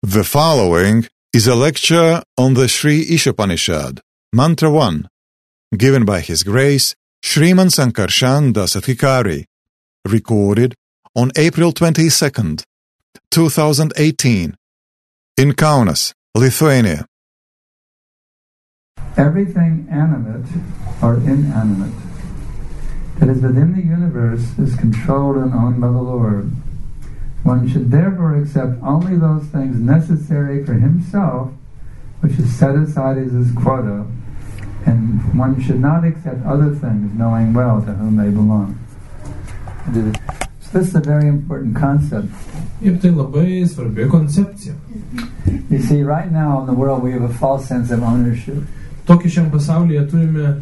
The following is a lecture on the Sri Ishopanishad, Mantra 1, given by His Grace Shriman Sankarshan Dasathikari, recorded on April 22nd, 2018, in Kaunas, Lithuania. Everything animate or inanimate that is within the universe is controlled and owned by the Lord. One should therefore accept only those things necessary for himself, which is set aside as his quota, and one should not accept other things, knowing well to whom they belong. So this is a very important concept. Ir tai labai svarbi koncepcija. You see, right now in the world we have a false sense of ownership. Tokį šiam pasaulyje turime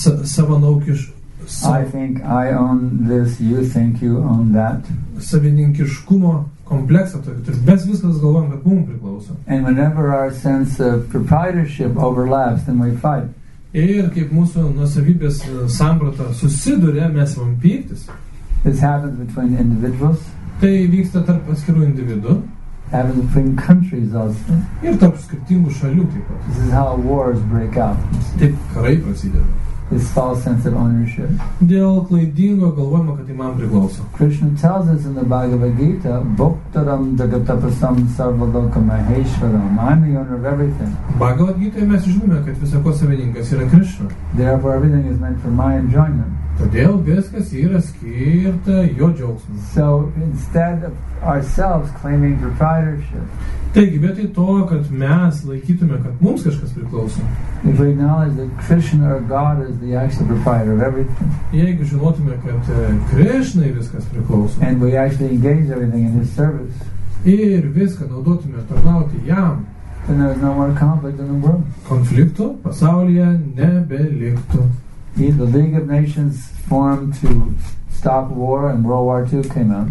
I think I own this, you think you own that. Savininkiškumo kompleksą, mes viskas galvojam, kad mums priklauso. And whenever our sense of proprietorship overlaps, then we fight. Ir kaip mūsų nuosavybės samprata susiduria, mes imam pyktis. This happens between individuals. Tai vyksta tarp atskirų individų. Happens between countries also. Ir tarp skirtingų šalių taip pat. This is how wars break out. Taip karai prasideda. This false sense of ownership. Dėl klaidingo galvojimo, kad tai man priklauso. Krishna tells us in the Bhagavad Gita, Bhoktaram Jagatapasam Sarvaloka Maheshwaram. I'm the owner of everything. Bhagavad Gita mes žinome, kad visako savininkas yra Krishna. Therefore everything is meant for my enjoyment. Todėl viskas yra skirta jo džiaugsmui. So instead of ourselves claiming proprietorship, taigi, vietoj to, kad mes laikytume, kad mums kažkas priklauso. If we acknowledge that Krishna or God is the actual proprietor of everything, jeigu žinotume, kad Krishnai viskas priklauso, and we actually engage everything in His service, ir viską naudotume tarnauti jam, then there is no more conflict in the world. Konfliktų pasaulyje nebeliktų. The League of Nations formed to stop war, and World War II came out.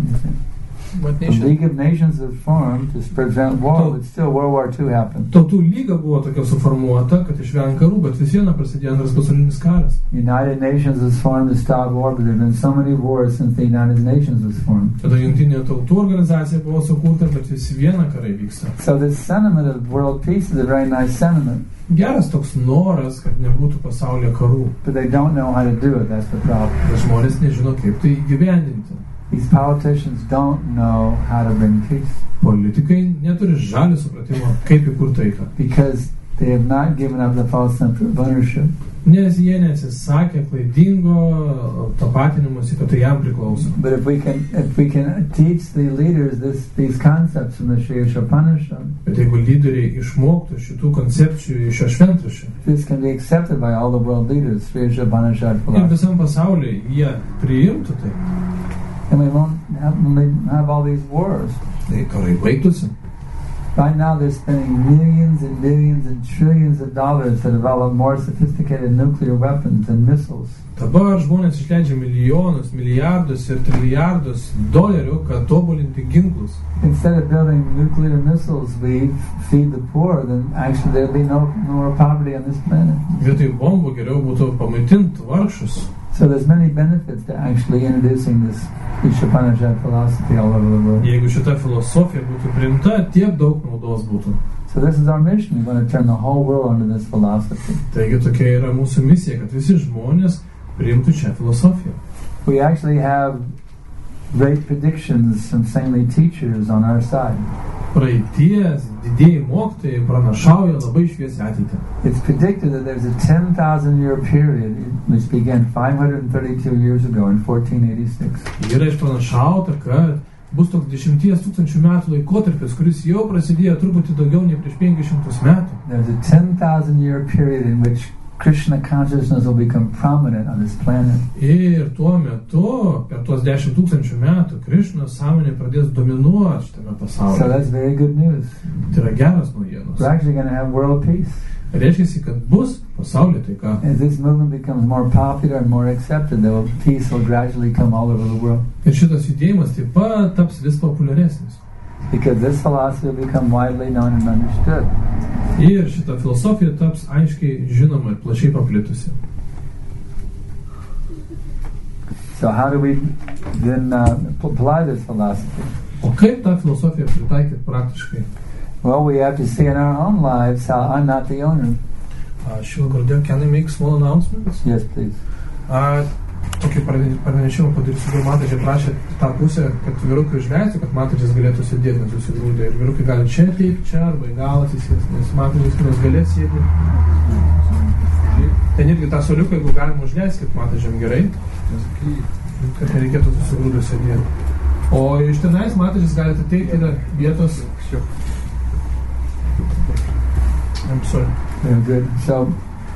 What The nation? League of Nations was formed to prevent war, but still World War II happened. Tautų lyga buvo tokia suformuota, kad išvengti karų, bet vis viena prasidėjo Antras pasaulinis karas. United Nations was formed to stop war, but there have been so many wars since the United Nations was formed. Tada Jungtinė tautų organizacija buvo sukurta, bet vis viena karai vyksta. So this sentiment of world peace is a very nice sentiment. Geras toks noras, kad nebūtų pasaulyje karų. But they don't know how to do it, that's the problem. Bet žmonės nežino, kaip tai įgyvendinti. These politicians don't know how to bring peace. Politikai neturi žalio supratimo, kaip įkurti taiką. Because they have not given up the false sense of ownership. Nes jie neatsisakė klaidingo tapatinimuose, kad tai jam priklauso. But if we can teach the leaders these concepts from the Sri Ishopanishad, Bet jeigu lyderiai išmoktų šitų koncepcijų iš šio šventraščio, this can be accepted by all the world leaders, Sri Ishopanishad ir philosophy. visam pasaulyje jie priimtų tai, And we won't have all these wars. tai karai baigtųsi. Right now they're spending millions and millions and trillions of dollars to develop more sophisticated nuclear weapons and missiles. Dabar žmonės išleidžia milijonus, milijardus ir trilijardus dolerių, kad tobulinti ginklus. Instead of building nuclear missiles, we feed the poor, then actually there'll be no more poverty on this planet. Vietoj bombų geriau būtų pamaitinti vargšus. So there's many benefits to actually introducing this Ishopanishad philosophy all over the world. Jeigu šita filosofija būtų priimta, tiek daug naudos būtų. So this is our mission. We want to turn the whole world onto this philosophy. Taigi tokia yra mūsų misija, kad visi žmonės priimtų šią filosofiją. We actually have great predictions from saintly teachers on our side. Praeities didieji mokytojai pranašauja labai šviesią ateitį. It's predicted that there's a 10,000 year period which began 532 years ago in 1486. Yra išpranašauta, kad bus toks 10 000 metų laikotarpis, kuris jau prasidėjo truputį daugiau nei prieš 500 metų. There's a 10,000 year period in which Krishna consciousness will become prominent on this planet. Ir tuo metu, per tuos 10 000 metų, Krišnos sąmonė pradės dominuoti šitame So pasaulyje. that's very good news. Tai yra geras naujienos. We're actually going to have world peace. Reiškia, kad bus pasaulyje taika. As this movement becomes more popular and more accepted, peace will gradually come all over the world. Ir šitas judėjimas taip pat taps vis populiaresnis. Because this philosophy will become widely known and understood. Ir šita filosofija taps aiškiai žinoma ir plačiai paplitusi. So how do we then apply this philosophy? O kaip tą filosofiją pritaikyti praktiškai? Well, we have to see in our own lives how I'm not the owner. Shiva Gurudev, can I make small announcements? Yes, please. Tokį pranešimą padarysiu, Matažė prašė tą pusę, kad vyrukai užleistų, kad Matažės galėtų sėdėti nesusigrūdę. Ir vyrukai gali čia ateiti, čia arba į galą atsisėsti, nes Matažės kinos galės sėdėti. Ten irgi tą soliuką, jeigu galima užleisti, kad Matažėm gerai, kad nereikėtų susigrūdę sėdėti. O iš tenais Matažės galite ateiti, yra vietos. I'm sorry. Very good. So,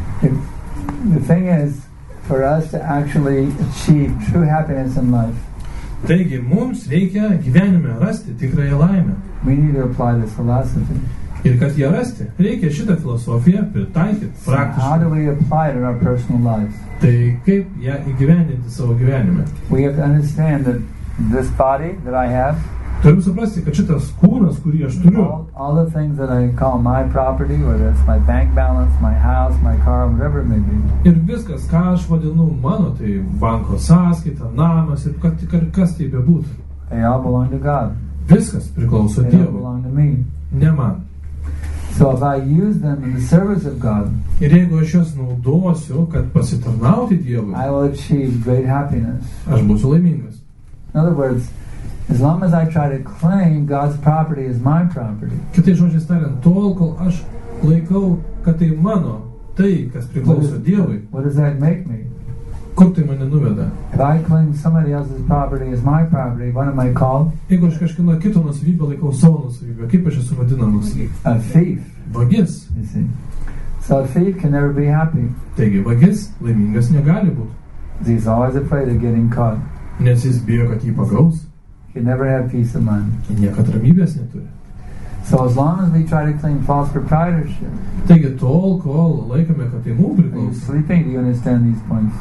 the thing is, for us to actually achieve true happiness in life, taigi, mums reikia gyvenime rasti tikrąją laimę. we need to apply this philosophy. Ir kad ją rasti, reikia šitą filosofiją pritaikyti So how praktiškai. do we apply it in our personal lives? Tai kaip ją įgyvendinti savo gyvenime? We have to understand that this body that I have, Turim suprasti, kad šitas kūnas, kurį aš turiu, all the things that I call my property, whether it's my bank balance, my house, my car, whatever it may be, ir viskas, ką aš vadinu mano, tai banko sąskaita, namas ir kas tai bebūtų. they all belong to God. Viskas priklauso They don't Dievui, belong to me. ne man. So if I use them in the service of God, Ir jeigu aš juos naudosiu, kad pasitarnauti Dievui, I will achieve great happiness. aš būsiu laimingas. In other words, as long as I try to claim God's property as my property, Kitai žodžiais tariant, tol, kol aš laikau, kad tai mano, tai, kas priklauso Dievui, what does that make me? kur tai mane nuveda? If I claim somebody else's property as my property, what am I called? Jeigu aš kažkino kito nusavybę laikau savo nusavybę, kaip aš esu vadinamas? A thief, Vagis. you see. So a thief can never be happy. Taigi vagis laimingas negali būti, He's always afraid of getting caught. nes jis bijo, kad jį pagaus, He can never have peace of mind. niekad ramybės neturi. So as long as we try to claim false proprietorship, Taigi tol, kol laikome, kad tai mums are you priklauso. sleeping? Do you understand these points?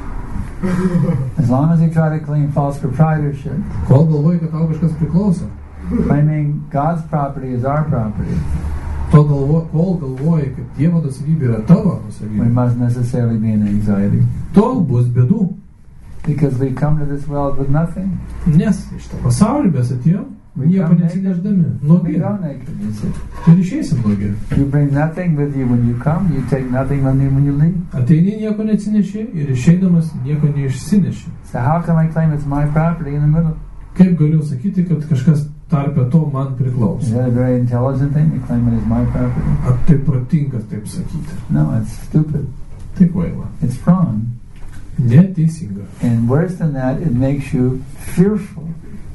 As long as we try to claim false proprietorship, Kol galvoji, kad tau kažkas priklauso, claiming God's property as our property, kol galvoji, kad Dievo nusavybė yra tavo we nusavybė, must necessarily be in anxiety. tol bus bėdų, Because we come to this world with nothing. nes iš to pasaulio mes atėjom, nieko nesinešdami, We nuogi, go naked, you see. ir išeisim nuogi. You bring nothing with you when you come, you take nothing with you when you leave. Ateini nieko neatsineši ir išeidamas nieko neišsineši. So how can I claim it's my property in the middle? Kaip galiu sakyti, kad kažkas tarpe to man Is priklauso? that a very intelligent thing to claim it as my property? Ar tai protingas taip sakyti? No, it's stupid. Tai kvaila. It's wrong. Neteisinga. And worse than that, it makes you fearful.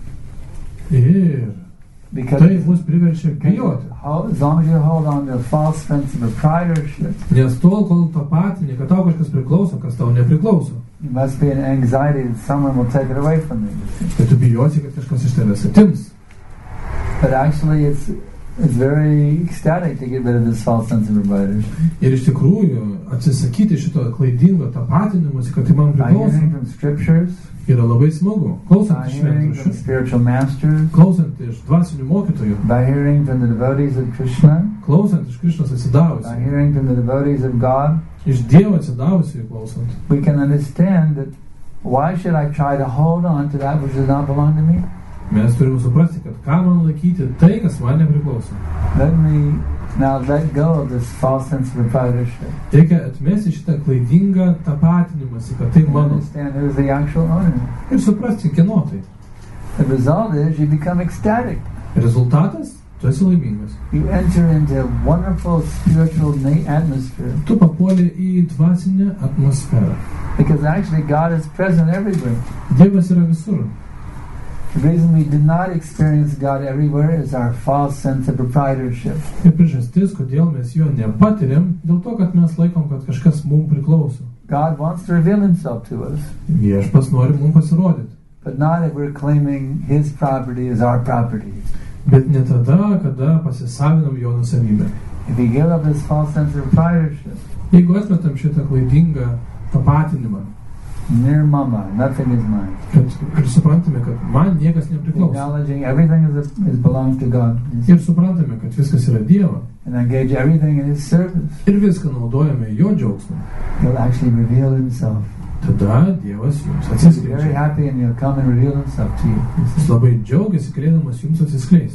Ir Because tai mus priverčia bijoti. as long as you hold on to a false sense of proprietorship, Nes tol, kol tapatini, kad tau kažkas priklauso, kas tau nepriklauso, you must be in anxiety that someone will take it away from you. tai tu bijosi, kad kažkas iš tavęs atims. But actually, it's very ecstatic to get rid of this false sense of proprietorship. Ir iš tikrųjų atsisakyti šito klaidingo tapatinimuose, kad tai man By priklauso, hearing from scriptures, yra labai smagu. Klausant by iš hearing from šventraščių, spiritual masters, klausant iš dvasinių mokytojų, by hearing from the devotees of Krishna, klausant iš Krišnos by atsidavusių, hearing from the devotees of God, iš Dievo atsidavusių klausant, we can understand that why should I try to hold on to that which does not belong to me? mes turim suprasti, kad ką man laikyti tai, kas man nepriklauso. Let me now let go of this false sense of proprietorship Reikia atmesti šitą klaidingą tapatinimąsi, kad tai and mano. understand who's the actual owner. Ir suprasti, kieno tai. The result is you become ecstatic. Rezultatas, tu esi laimingas. You enter into a wonderful spiritual atmosphere Tu papuoli į dvasinę atmosferą. because actually God is present everywhere. Dievas yra visur. The reason we did not experience God everywhere is our false sense of proprietorship. Ir priežastis, kodėl mes jo nepatiriam, dėl to, kad mes laikom, kad kažkas mums priklauso. God wants to reveal himself to us, Viešpas nori mums pasirodyti. but not if we're claiming his property as our property. Bet ne tada, kada pasisavinam jo nusavybę. If we give up this false sense of proprietorship, Jeigu atmetam šitą klaidingą tapatinimą, near mama, nothing is mine. kad ir suprantame, kad man niekas nepriklauso. Acknowledging everything is belongs to God. Ir suprantame, kad viskas yra Dievo. And engage everything in his service. Ir viską naudojame jo džiaugsmą. He'll actually reveal himself. Tada Dievas jums He'll be very atsiskleidžia. happy and he'll come and reveal himself to you. Jis labai džiaugiasi, galėdamas jums atsiskleisti.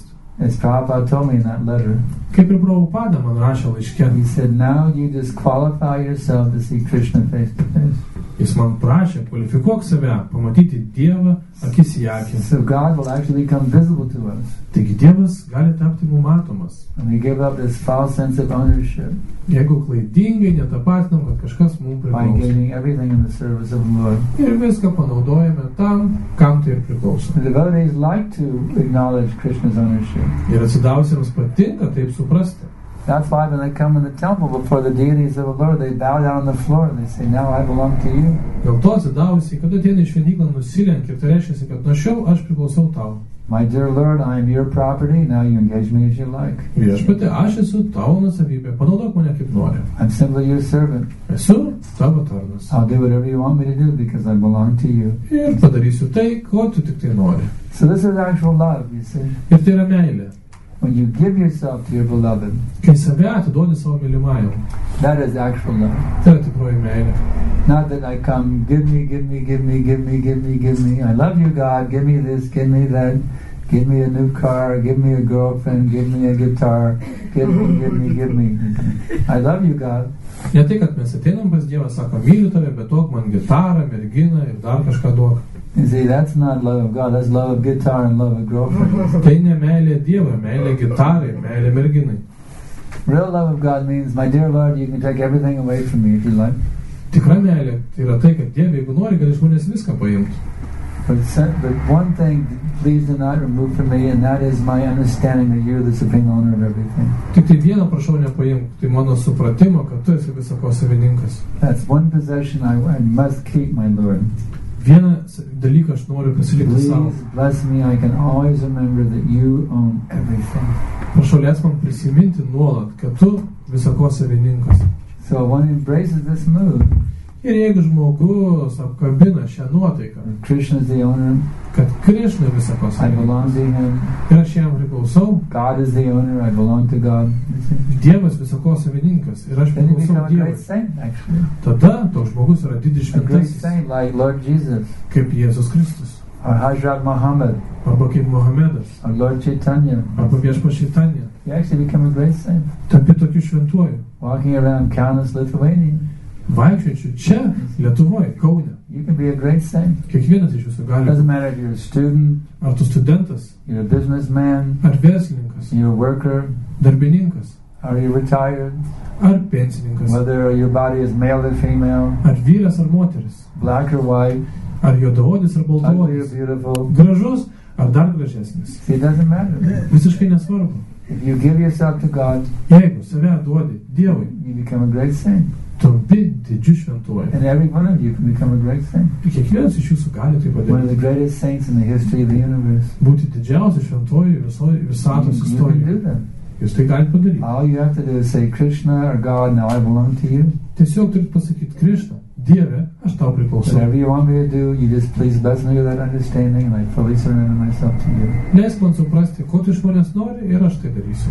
As Prabhupada told me in that letter, Kaip ir Prabhupada man rašė laiške, he said, now you disqualify yourself to see Krishna face to face. jis man prašė, kvalifikuok save, pamatyti Dievą akis į akį. So God will actually become visible to us. Taigi Dievas gali tapti mums matomas. And we give up this false sense of ownership Jeigu klaidingai netapatinam, kad kažkas mums by priklauso. giving everything in the service of the Lord. Ir viską panaudojame tam, kam tai ir priklauso. The devotees like to acknowledge Krishna's ownership. Ir atsidavusiems patinka taip suprasti. That's why when they come in the temple before the deities of the Lord, they bow down on the floor and they say, now I belong to you. Dėl to atsidavusiai, kada ateina iš šventyklą, nusilenkia ir tai reiškia, kad nuo šiol aš priklausau tau. My dear Lord, I am your property. Now you engage me as you like. Viešpatie, aš esu tavo nuosavybė, panaudok mane kaip nori. I'm simply your servant. Esu tavo tarnas. I'll do whatever you want me to do because I belong to you. Ir padarysiu tai, ko tu tik tai nori. So this is actual love, you see. Ir tai yra meilė. When you give yourself to your beloved, Kai save atiduodi savo mylimajam, that is actual love. tai yra tikroji meilė. Not that I come, give me, give me, give me, give me, give me, give me. I love you, God. Give me this, give me that. Give me a new car. Give me a girlfriend. Give me a guitar. Give me, give me, give me. I love you, God. Ne tai, kad mes ateinam pas Dievą, sako, myliu tave, bet duok man gitarą, merginą ir dar kažką duok. You see, that's not love of God. That's love of guitar and love of girlfriend. Tai ne meilė Dievui, meilė gitarai, meilė merginai. Real love of God means, my dear Lord, you can take everything away from me if you like. Tikra meilė tai yra tai, kad Dieve, jeigu nori, gali iš manęs viską paimti. But one thing, please do not remove from me, and that is my understanding that you're the supreme owner of everything. Tik tai vieną prašau nepaimti, tai mano supratimo, kad tu esi visako savininkas. That's one possession I must keep, my Lord. Vieną dalyką aš noriu pasilikti savo. Please bless me, I can always remember that you own everything. Prašau, leisk man prisiminti nuolat, kad tu visako savininkas. So one embraces this mood. Ir jeigu žmogus apkabina šią nuotaiką, Krishna is the owner. kad Krišna visako I belong savininkas, to him. ir aš jam priklausau, God is the owner. I belong to God. Dievas visako savininkas, ir aš Then you priklausau become a great Dievui. saint, actually. Tada toks žmogus yra didis A great šventasis, saint like Lord Jesus, kaip Jėzus Kristus, or Hazrat Muhammad, arba kaip Mohamedas, or Lord Chaitanya. arba viešpačiai Tanja. You actually become a great saint. Tampi tokiu šventuoju, Walking around Kaunas, Lithuania, vaikščiočiu čia, Lietuvoje, Kaune. you can be a great saint. Kiekvienas iš jūsų It gali. doesn't matter if you're a student, Ar tu studentas, you're a businessman, ar verslininkas, you're a worker, darbininkas, or you're retired, ar pensininkas, whether your body is male or female, ar vyras, ar moteris, black or white, ar juodaodis, ar ugly or baltaodis, beautiful. gražus, ar dar gražesnis. See, it doesn't matter. Visiškai nesvarbu. If you give yourself to God, Jeigu save duodi Dievui, you become a great saint. tampi didžiu šventuoju. And every one of you can become a great saint. Ir kiekvienas iš jūsų gali tai One of the padaryti. greatest saints in the history of the universe. Būti didžiausiu šventuoju visatos You can do istorijoje. that. Jūs tai galite padaryti. All you have to do is say, Krishna or God, now I belong to you. Tiesiog turit pasakyti, Krišna, Dieve, aš tau priklausau. Whatever you want me to do, you just please bless me with that understanding, and I fully surrender myself to you. Leisk man suprasti, ko tu iš manęs nori ir aš tai darysiu.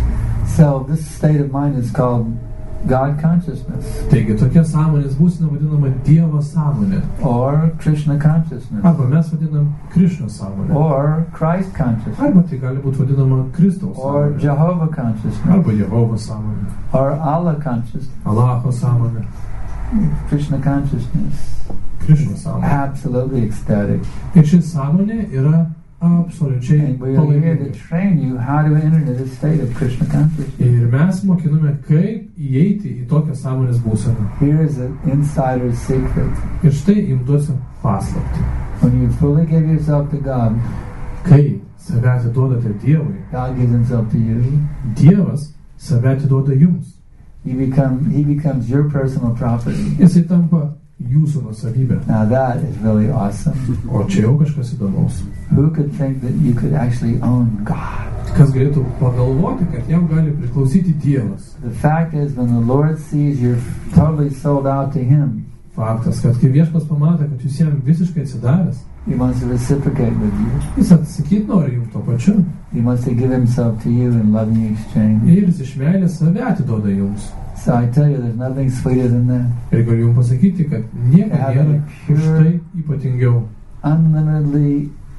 So this state of mind is called God consciousness Taigi, tokia sąmonės būsena vadinama Dievo sąmonė. or Krishna consciousness Arba mes vadinam Krišnos sąmonę. or Christ consciousness Arba tai gali būti vadinama Kristaus or sąmonė. Jehovah consciousness Arba Jehovos sąmonė. or Allah consciousness, Alacho sąmonė. Krishna consciousness. Krišnos sąmonė. Absolutely ecstatic. Ir ši sąmonė yra absoliučiai And we are here to palaiminga. train you how to enter into this state of Krishna consciousness. Ir mes mokiname, kaip įeiti į tokią sąmonės būseną. Here is an insider's secret. Ir štai jums duosiu paslaptį. When you fully give yourself to God, Kai save atiduodate Dievui, God gives himself to you. Dievas save atiduoda jums. He becomes your personal property. Jisai tampa jūsų nuosavybė. Now that is really awesome. O čia jau kažkas įdomaus. Who could think that you could actually own God? Kas galėtų pagalvoti, kad jam gali priklausyti Dievas. The fact is, when the Lord sees you're totally sold out to Him, Faktas, kad kai Viešpats pamato, kad jūs jam visiškai atsidavęs, He wants to reciprocate with you. jis atsakyti nori jums to pačiu. He wants to give Himself to you in loving exchange. Ir jis iš meilės save atiduoda jums. So I tell you, there's nothing sweeter than that. Ir galiu jums pasakyti, kad nieko Yeah, nėra pure- už tai ypatingiau. Unlimitedly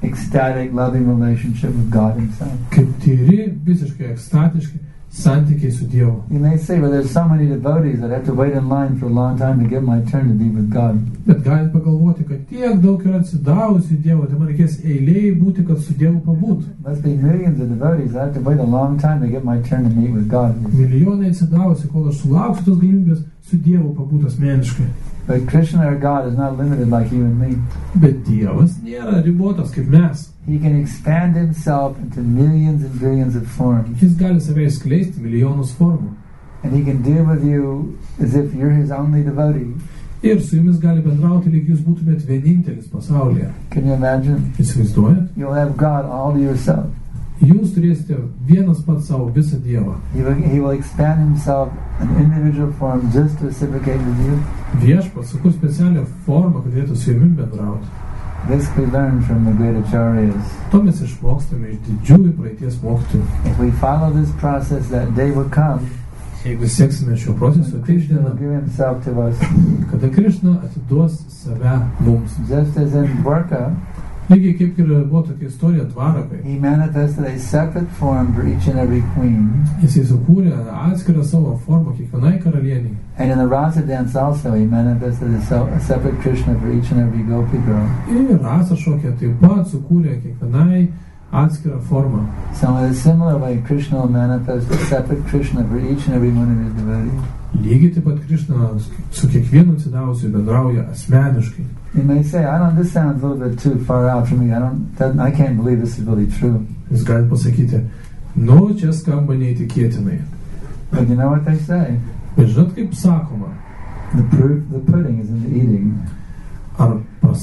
ecstatic, loving relationship with God Himself. Kaip tyri, visiškai ekstatiški santykiai su Dievu. You may say, well, there's so many devotees that have to wait in line for a long time to get my turn to be with God. Bet galit pagalvoti, kad tiek daug yra atsidavusių Dievo, tai man reikės eilėje būti, kad su Dievu pabūtų. Must be millions of devotees that have to wait a long time to get my turn to meet with God. Milijonai atsidavusių, kol aš sulauksiu tos galimybės su Dievu pabūti asmeniškai. But Krishna, our God, is not limited like you and me. Bet Dievas nėra ribotas kaip mes. He can expand Himself into millions and billions of forms. Jis gali save išskleisti milijonus formų. And He can deal with you as if you're His only devotee. Ir su jumis gali bendrauti, lyg jūs būtumėt vienintelis pasaulyje. Can you imagine? Įsivaizduojat? You'll have God all to yourself. Jūs turėsite vienas pats savo visą Dievą. He will expand Himself in individual form just to reciprocate with you. Viešpats sukurs specialią formą, kad galėtų su jumis bendrauti. This we learn from the great acharyas. To mes išmokstame iš didžiųjų praeities mokytojų. If we follow this process, that day will come. Jeigu seksime šio proceso, tai Krishna will diena, give Himself to us. kada Krišna atiduos save mums. Just as in Dwarka, Lygiai kaip ir buvo tokia istorija Dvarakai. He manifested a separate form for each and every queen. Jis sukūrė atskirą savo formą kiekvienai karalieniai. And in the Rasa dance also, He manifested a separate Krishna for each and every gopi girl. Ir Rasa šokė taip pat sukūrė kiekvienai atskirą formą. So in a similar way, Krishna will manifest a separate Krishna for each and every one of His devotees. Lygiai taip pat Krišna su kiekvienu atsidavusiu bendrauja asmeniškai. You may say, this sounds a little bit too far out for me. I can't believe this is really true. Jūs galite pasakyti, čia skamba neįtikėtinai. But you know what they say? Bet žinot, kaip sakoma, The proof of the pudding is in the eating. ar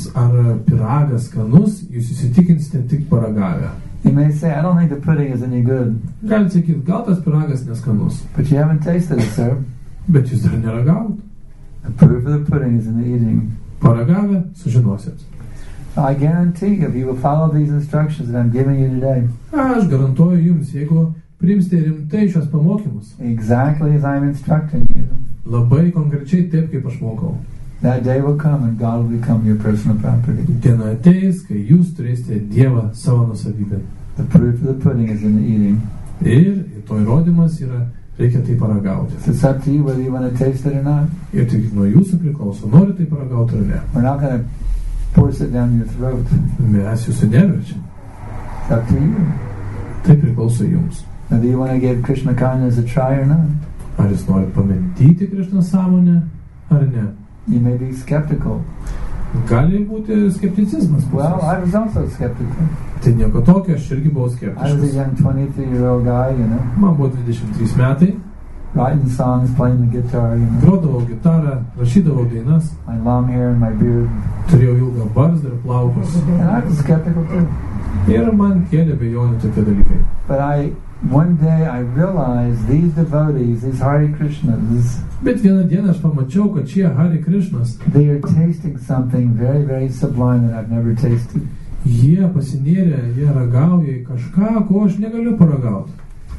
pyragas skanus, jūs įsitikinsite tik paragavę. You may say, I don't think the pudding is any good. Galite sakyti, gal tas pyragas neskanus, But you haven't tasted it, sir. bet jūs dar neragavot. The proof of the pudding is in the eating. Paragavę sužinosit. I guarantee you, if you will follow these instructions that I'm giving you today, Aš garantuoju jums, jeigu priimsite rimtai šios pamokymus, exactly as I'm instructing you, labai konkrečiai taip, kaip aš mokau, that day will come and God will become your personal property. diena ateis, kai jūs turėsite Dievą savo nusavybę. The proof of the pudding is in the eating. Ir to įrodymas yra, reikia tai paragauti. So it's up to you whether you want to taste it or not. Ir tik nuo jūsų priklauso, nori tai paragauti ar ne. We're not going to force it down your throat. Mes jūsų neverčiam. It's up to you Tai priklauso jums. whether you want to give Krishna consciousness a try or not. Ar jūs norit pamėtyti Krišną sąmonę, ar ne. You may be skeptical. Gali būti skepticizmas. Well, I was also skeptical. Tai nieko tokio, aš irgi buvau I was a skeptiškas. young 23-year-old guy, Man buvo 23 metai, writing songs, playing the guitar, grodavau gitarą, rašydavau dainas, my long hair and my beard. turėjau ilgą barzdą ir plaukus. And I was skeptical too. Ir man kėlė abejonių tokie dalykai. But one day I realized these devotees, these Hare Krishnas, Bet vieną dieną aš pamačiau, kad šie Hare Krishnas, they are tasting something very, very sublime that I've never tasted. jie pasinėrė, jie ragauja į kažką, ko aš negaliu paragauti.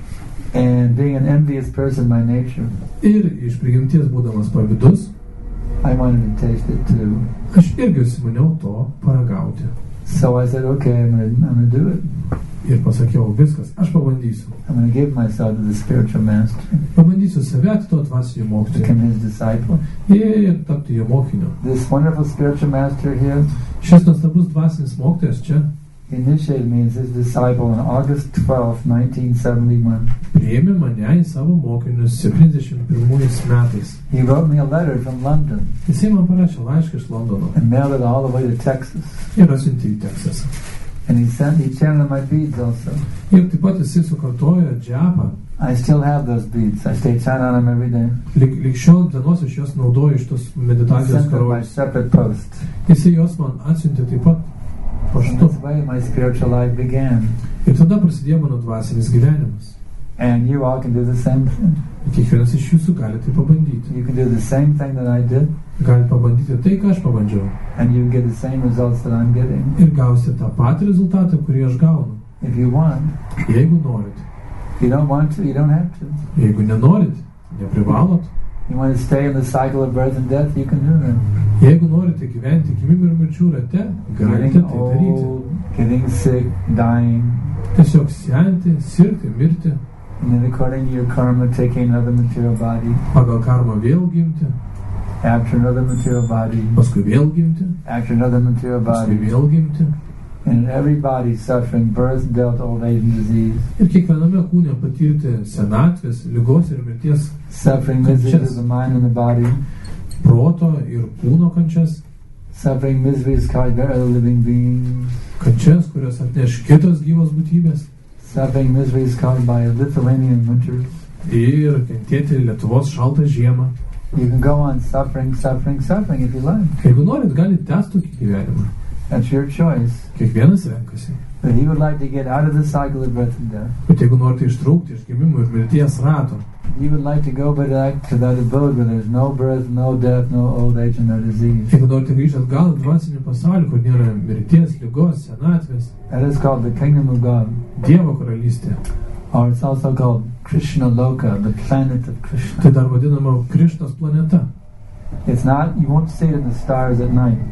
And being an envious person by nature, Ir iš prigimties būdamas pavydus, I wanted to taste it too. aš irgi užsimaniau to paragauti. So I said, okay, I'm gonna do it. Ir pasakiau, viskas, aš pabandysiu. I'm gonna give myself to the spiritual master, Pabandysiu save to dvasinio mokytojo become his disciple. ir tapti jo mokiniu. This wonderful spiritual master here Šis nuostabus dvasinis mokytojas čia initiated me as his disciple on August 12, 1971. priėmė mane į savo mokinius 71 metais. He wrote me a letter from London Jisai man parašė laišką iš Londono and mailed it all the way to Texas. ir atsiuntė į Teksasą. And he chanted my beads also. Ir taip pat jisai sukartojo džepą. I still have those beads. I stay chanting on them every day. Lig šiol dienos aš juos naudoju iš tos I meditacijos sent them by karojus. separate post. Jisai juos man atsiuntė taip pat And paštu. this way my spiritual life began. Ir tada prasidėjo mano dvasinis gyvenimas. And you all can do the same thing. Ir kiekvienas iš jūsų gali tai pabandyti. You can do the same thing that I did, Gali pabandyti tai, ką aš pabandžiau. and you can get the same results that I'm getting. Ir gausite tą patį rezultatą, kurį aš gaunu. If you want. Jeigu norit. If you don't want to, you don't have to. Jeigu nenorit, neprivalot. You want to stay in the cycle of birth and death, you can do that. Jeigu norite gyventi gimimų ir mirčių rate, galite Getting tai daryti. old, getting sick, dying, Tiesiog senti, sirgti, mirti, and then according to your karma, taking another material body, pagal karmą vėl gimti, after another material body, paskui vėl gimti, after another material paskui body, vėl gimti. and every body suffering birth, death, old age, and disease, Ir kiekviename kūne patirti senatvės, ligos ir mirties suffering miseries of the mind and the body, proto ir kūno kančias, suffering miseries caused by other living beings, kančias, kurias atneš kitos gyvos būtybės suffering miseries caused by Lithuanian winters. ir kentėti Lietuvos šaltą žiemą. You can go on suffering, suffering, suffering if you like. Jeigu norit, galite tęsti tokį gyvenimą. That's your choice. Kiekvienas renkasi. But he would like to get out of the cycle of birth and death. Bet jeigu norite ištraukti iš gimimo ir mirties rato, He would like to go back to that abode where there's no birth, no death, no old age, and no disease. jeigu norite grįžti atgal į dvasinį pasaulį, kur nėra mirties, ligos, senatvės, That is called the kingdom of God. Dievo karalystė, Or it's also called Krishna Loka, the planet of Krishna. tai dar vadinama Krišnos planeta. It's not, you won't see it in the stars at night.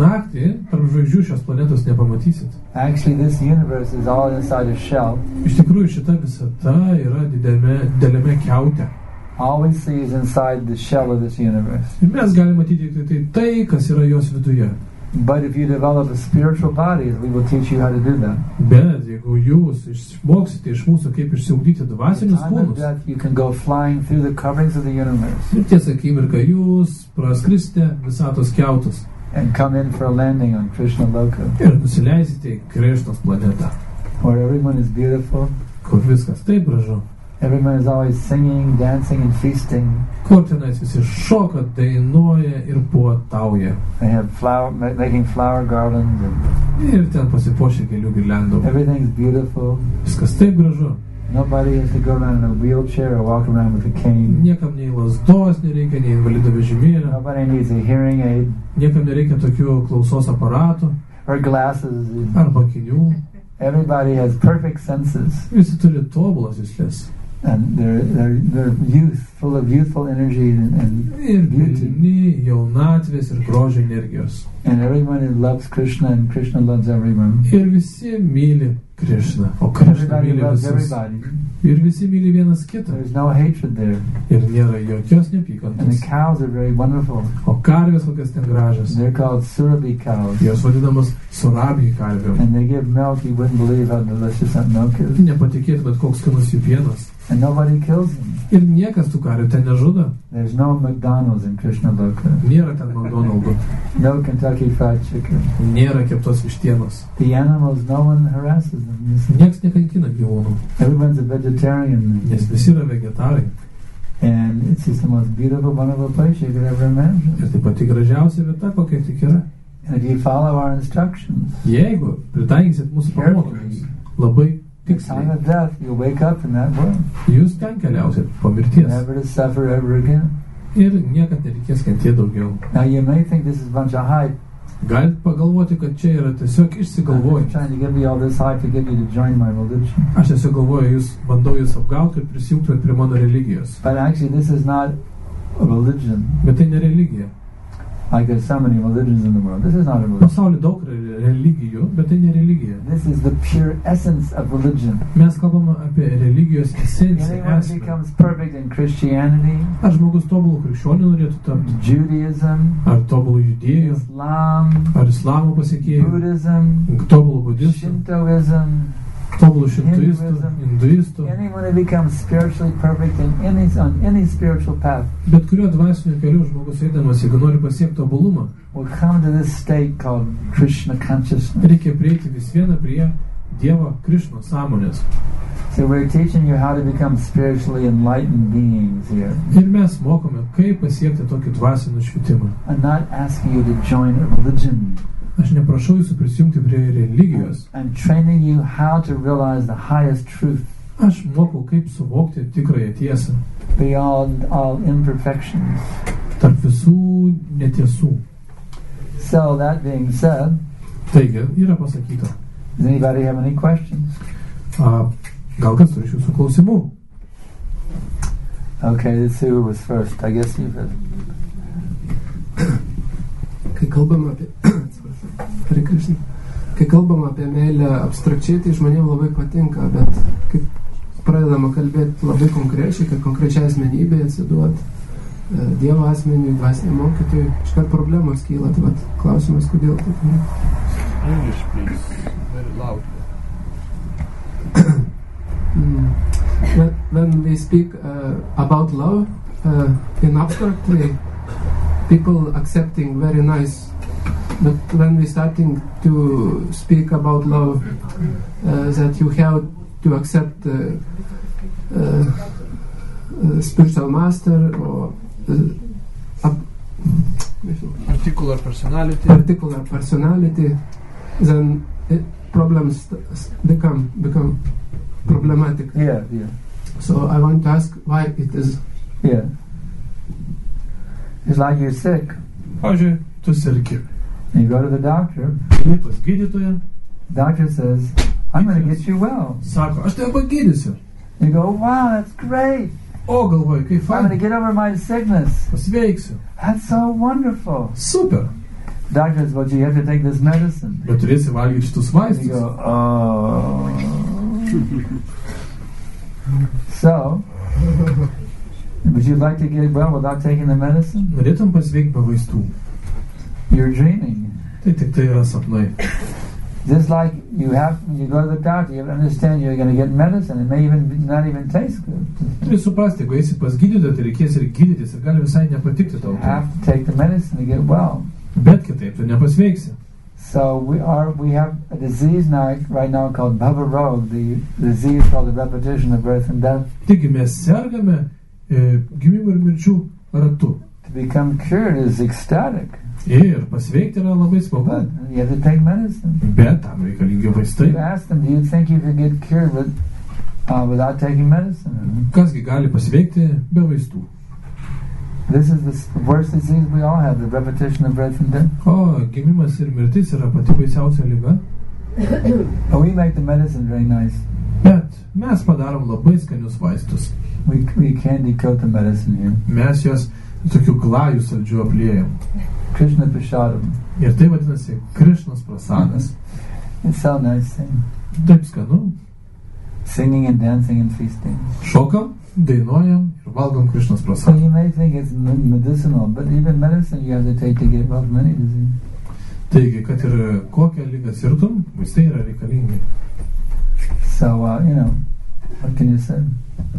Naktį tarp žvaigždžių šios planetos nepamatysit. Actually, this universe is all inside a shell. Iš tikrųjų, šita visata yra dideliame kiaute. All we see is inside the shell of this universe. Ir mes galime matyti tik tai, kas yra jos viduje. But if you develop a spiritual body, we will teach you how to do that. Bet jeigu jūs išmoksite iš mūsų, kaip išsiugdyti dvasinius Time of kūnus, death, you can go flying through the coverings of the universe ir tiesą akimirką jūs praskrisite visatos kiautus and come in for a landing on Krishna Loka, ir nusileisite į Krišnos planetą, where everyone is beautiful, kur viskas taip gražu, everyone is always singing, dancing, and feasting. kur tenais visi šoka, dainuoja ir puotauja. They have making flower garlands, and Ir ten pasipuošia gėlių girliandų. everything's beautiful. Viskas taip gražu. Nobody has to go around in a wheelchair or walk around with a cane. Niekam nei lasdos nereikia, nei invalido vežimėlio. Nobody needs a hearing aid Niekam nereikia tokių klausos aparatų or glasses. arba akinių. Everybody has perfect senses, Visi turi tobulas juslės. and they're youth, full of youthful energy and Ir beauty. pilni jaunatvės ir grožio energijos. And everyone loves Krishna, and Krishna loves everyone. Ir visi myli Krišną, o Krišna Everybody myli loves visus. everybody. Ir visi myli vienas kitą. There's no hatred there. Ir nėra jokios And neapykantos. the cows are very wonderful. O karvės kokias ten gražios. They're called Surabhi cows. Jos vadinamos surabhi karvėm. And they give milk, you wouldn't believe how delicious that milk is. Nepatikėt, bet koks skanus jų pienas. And nobody kills them. Ir niekas tų karvių ten nežudo. There's no McDonald's in Krishna Loka. Nėra ten McDonald'ų. No Kentucky Fried Chicken. Nėra keptos vištienos. The animals, no one harasses them. You see. Niekas nekankina gyvūnų, Everyone's a vegetarian. nes visi yra vegetarai. And it's just the most beautiful, wonderful place you could ever imagine. Ir tai pati gražiausia vieta, kokia tik yra. And if you follow our instructions, Jeigu pritaikysit mūsų pamokymus labai the time tiksliai, of death, you'll wake up in that world. jūs ten keliausit po mirties. Never to suffer ever again. Ir niekad nereikės kentėti daugiau. Now you may think this is a bunch of hype. Galit pagalvoti, kad čia yra tiesiog I'm išsigalvojimas. trying to give you all this hype to get you to join my religion. Aš tiesiog galvoju, bandau jūs apgauti, kad prisijungtumėt prie mano religijos. But actually this is not a religion. Bet tai ne religija. Like there's so many religions in the world. This is not a religion. Pasaulyje daug religijų, bet tai ne religija. This is the pure essence of religion. Mes kalbame apie religijos esenciją. Anyone esmę. becomes perfect in Christianity, Ar žmogus tobulų krikščionių norėtų tapti? Judaism, Ar tobulų judėjų? Islam, Ar islamo pasiekėjų? Buddhism, Tobulų budistų? Shintoism, Tobulų šintuistų? Hinduistų? anyone who becomes spiritually perfect in on any spiritual path Bet kuriuo dvasiniu keliu žmogus eidamas, jeigu nori pasiekti tobulumą, will come to this state called Krishna consciousness. reikia prieiti vis vieną prie Dievo Krišnos sąmonės. So we're teaching you how to become spiritually enlightened beings here. Ir mes mokome, kaip pasiekti tokį dvasinį švietimą. I'm not asking you to join a religion. Aš neprašau jūsų prisijungti prie religijos. I'm training you how to realize the highest truth Aš mokau, kaip suvokti tikrąją tiesą beyond all imperfections. tarp visų netiesų. So that being said, Taigi, yra pasakyta. does anybody have any questions? Gal kas turi iš jūsų klausimų? Okay, let's see who was first. I guess you've kalbam apie meilę abstrakčiai, tai žmonėms labai patinka, bet kaip pradedama kalbėti labai konkrečiai, kad konkrečiai asmenybė atsiduot Dievo asmeniui, dvasiniam mokytojui, iškart problemos kyla, tai vat klausimas, kodėl taip yra. English, please, very loud. When we speak about love in abstractly, people accepting very nice. But when we starting to speak about love, that you have to accept spiritual master or particular personality, then problems become problematic. Yeah. So I want to ask why it is. Yeah. It's like you're sick. Pavyzdžiui, tu sergi. And you go to the doctor. Pas gydytoją. Doctor says, I'm going to get you well. Sako, aš tave pagydysiu. You go, wow, that's great. O, galvoju, kaip I'm fain. going to get over my sickness. Pasveiksiu. That's so wonderful. Super. Doctor says, well, you have to take this medicine. Bet turėsi valgyti šitus You vaistus. go, oh. So, would you like to get well without taking the medicine? Norėtum pasveikti be vaistų. You're dreaming. Tai tik tai yra sapnai. Just like you go to the doctor, you have to understand you're going to get medicine. It may not even taste good. Turi suprasti, jeigu eisi pas gydytoją, tai reikės ir gydytis ir gali visai nepatikti tau. You have to take the medicine to get well. Bet kitaip tu nepasveiksi. So we have a disease right now called Bhava Roga, the disease called the repetition of birth and death. Taigi mes sergame gimimų ir mirčių ratu. To become cured is ecstatic. Ir pasveikti yra labai smagu. But you have to take medicine. Bet tam reikalingi vaistai. You ask them, do you think you could get cured without taking medicine? Kasgi gali pasveikti be vaistų? This is the worst disease we all have, the repetition of birth and death. O, gimimas ir mirtis yra pati baisiausia liga. But we make the medicine very nice. Bet mes padarom labai skanius vaistus. We candy coat the medicine here. Mes juos tokiu glajų saldžiu apliejam. Krishna Prasadam. Ir tai vadinasi Krišnos prasadas. It's so nice thing. Taip skanu. Singing and dancing and feasting. Šokam, dainuojam ir valgom Krišnos So prasadą. you may think it's medicinal, but even medicine you have to take to get well from any disease. Taigi, kad ir kokią ligą sirtum, vaistai yra reikalingi. So, what can you say?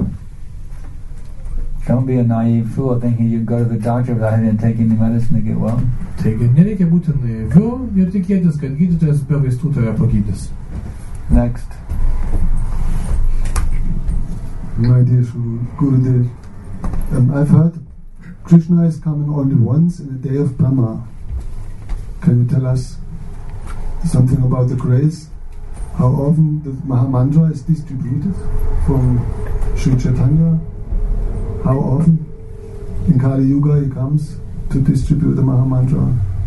Don't be a naive fool thinking you go to the doctor without having to take any medicine to get well. Taigi, nereikia būti naiviu ir tikėtis, kad gydytojas be vaistų tave pagydys. Next. My dear Gurudev, I've heard Krishna is coming only once in a day of Brahma. Can you tell us something about the grace? How often the Mahamantra is distributed from Sri Chaitanya? How often in Kali Yuga he comes to distribute the Mahamantra?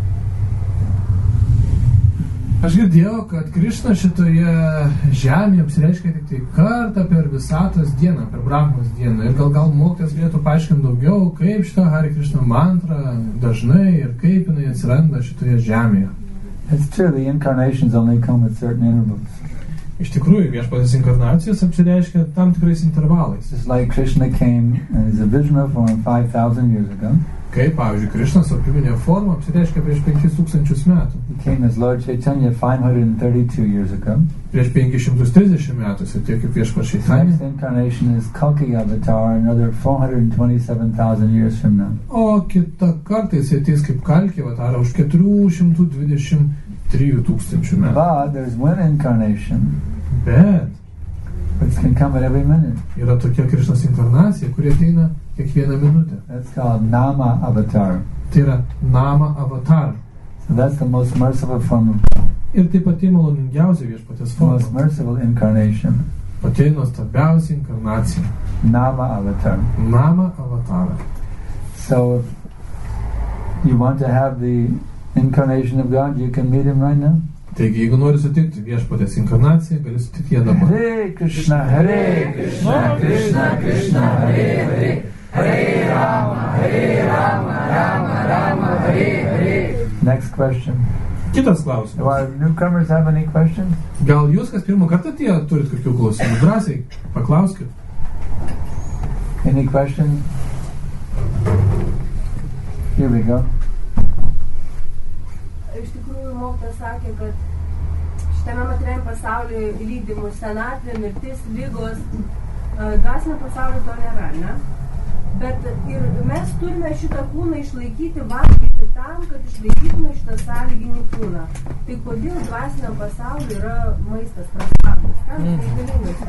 Aš girdėjau, kad Krišna šitoje žemėje apsireiškia tik tai kartą per visatos dieną, per Brahmos dieną. Ir gal mokytojas galėtų paaiškinti daugiau, kaip šita Hare Krishna mantra dažnai ir kaip jinai atsiranda šitoje žemėje. It's true, the incarnations only come at certain intervals. Iš tikrųjų, viešpatės inkarnacijos apsireiškia tam tikrais intervalais. Just like Krishna came as a visional form 5,000 years ago. Kaip, pavyzdžiui, Krišnas apibinė forma apsireiškia prieš 5000 metų. He came as Lord Chaitanya 532 years ago. Prieš 530 metų, ir tiek kaip viešpats The Chaitanya. next incarnation is Kalki Avatar, another 427,000 years from now. O kitą kartą jis ateis kaip Kalki Avatarą už 423 tūkstančių metų. But there's one incarnation Bet which can come at every minute. yra tokia Krišnos inkarnacija, kuri ateina kiekvieną minutę. That's called Nama Avatar. Tai yra Nama Avatar. So that's the most merciful form of Ir tai pati maloningiausia viešpatės the most forma. merciful incarnation. Pati nuostabiausia inkarnacija. Nama Avatar. Nama Avatar. So if you want to have the incarnation of God, you can meet him right now. Taigi, jeigu nori sutikti viešpatės inkarnaciją, gali sutikti ją dabar. Hare Krishna, Hare Krishna, Krishna Krishna, Hare Hare, Hare Rama, Rama Rama, Hare Hare, Next question. Kitas klausimas. Do our newcomers have any questions? Gal jūs, kas pirmą kartą turit kokių klausimų? Drąsiai, paklauskit. Any questions? Here we go. Iš tikrųjų, mokytojas sakė, kad šitame materialiame pasaulyje lydi mus senatvė, mirtis, lygos, dvasinio pasaulio to nėra, ne? Bet ir mes turime šitą kūną išlaikyti, valgyti tam, kad išlaikytume šitą sąlyginį kūną. Tai kodėl dvasiniam pasauliu yra maistas prastatas? Kam reikalingas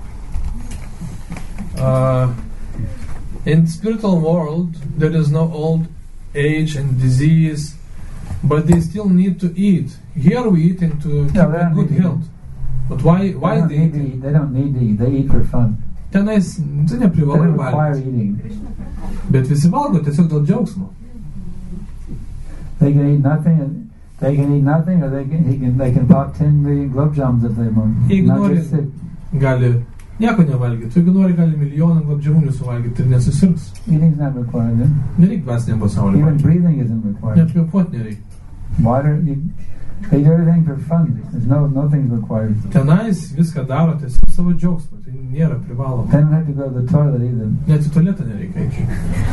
jam? In spiritual world, there is no old age and disease, but they still need to eat. Here we eat to keep a good health. But why they eat? They don't need to eat. They eat for fun. Tenais, tai neprivalai valgyti. Bet visi valgo tiesiog dėl džiaugsmo. They can eat nothing, or they can pop 10 million globjams if they want. Jeigu Not nori, get sick. gali nieko nevalgyti. Jeigu nori, gali milijoną globdžiamūnių suvalgyti ir nesusirgs. Eating's not required then. Nereik dvasiniam pasauliu. Even breathing isn't required. Net kvėpuoti nereik. Water, they do everything for fun. There's nothing's required. Tenais viską daro tiesiog savo džiaugsmą. Tai nėra privaloma. They don't have to go to the toilet either. Net į tualetą nereikia eiti.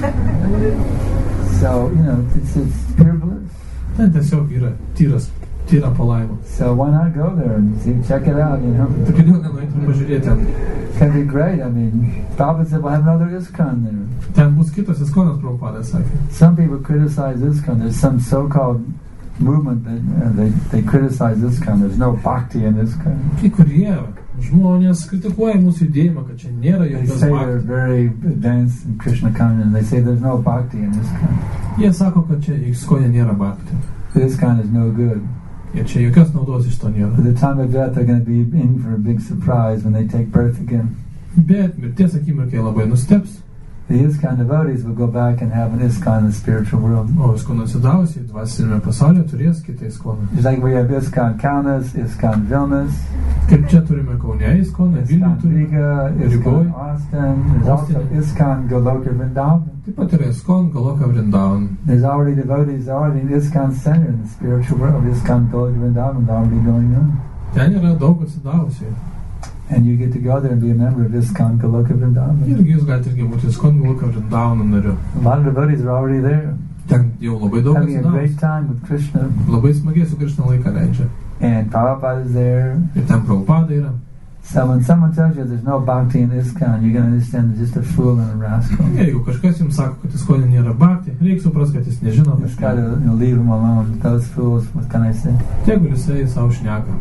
So, it's pure bliss. Ten tiesiog yra tyra palaima. So why not go there and check it out, Tai kodėl nenueiti ir pažiūrėti ten? Can be great. I mean, Prabhupada said we'll have another ISKCON there. Ten bus kitas ISKCONas, Prabhupada sakė. Some people criticize ISKCON. There's some so-called movement that they criticize ISKCON. There's no bhakti in ISKCON. Kai kurie žmonės kritikuoja mūsų judėjimą, kad čia nėra They jokios say they're bhakti. very advanced in Krishna consciousness. They say there's no bhakti in ISKCON. Jie sako, kad čia ISKCONe nėra bhakti. ISKCON is no good. Ir čia jokios naudos iš to nėra. At the time of death, they're going to be in for a big surprise when they take birth again. Bet mirties akimirkai labai nusteps. The ISKCON devotees will go back and have an ISKCON in the spiritual world. O ISKCON atsidavusiai dvasinėme pasaulyje turės kitą ISKCOną. Just like we have ISKCON Kaunas, ISKCON Vilnius, Kaip čia turime Kaune ISKCOną, Vilnių ISKCON turime, Riga, Rygoj. ISKCON Austin. There's also ISKCON Goloka Vrindavan. Taip pat yra ISKCON, Goloka Vrindavan. There's already devotees already in ISKCON center in the spiritual world. ISKCON Goloka Vrindavan is already going on. Ten yra daug atsidavusiai. And you get to go there and be a member of ISKCON Goloka Vrindavan. Irgi jūs galite irgi būti ISKCON, Goloka Vrindavan nariu. A lot of devotees are already there, Ten jau labai daug having a great atsidavusiai. time with Krishna. Labai smagiai su Krishna laiką leidžia. And Prabhupada is there. Ir ten Prabhupada yra. So when someone tells you there's no bhakti in ISKCON, you're going to understand they're just a fool and a rascal. Ir jeigu kažkas jums sako, kad ISKCOne nėra bhakti, reikia suprasti, kad jis nežino You just got kažką. to leave them alone. Those fools, what can I say? Tegul jisai savo šneka.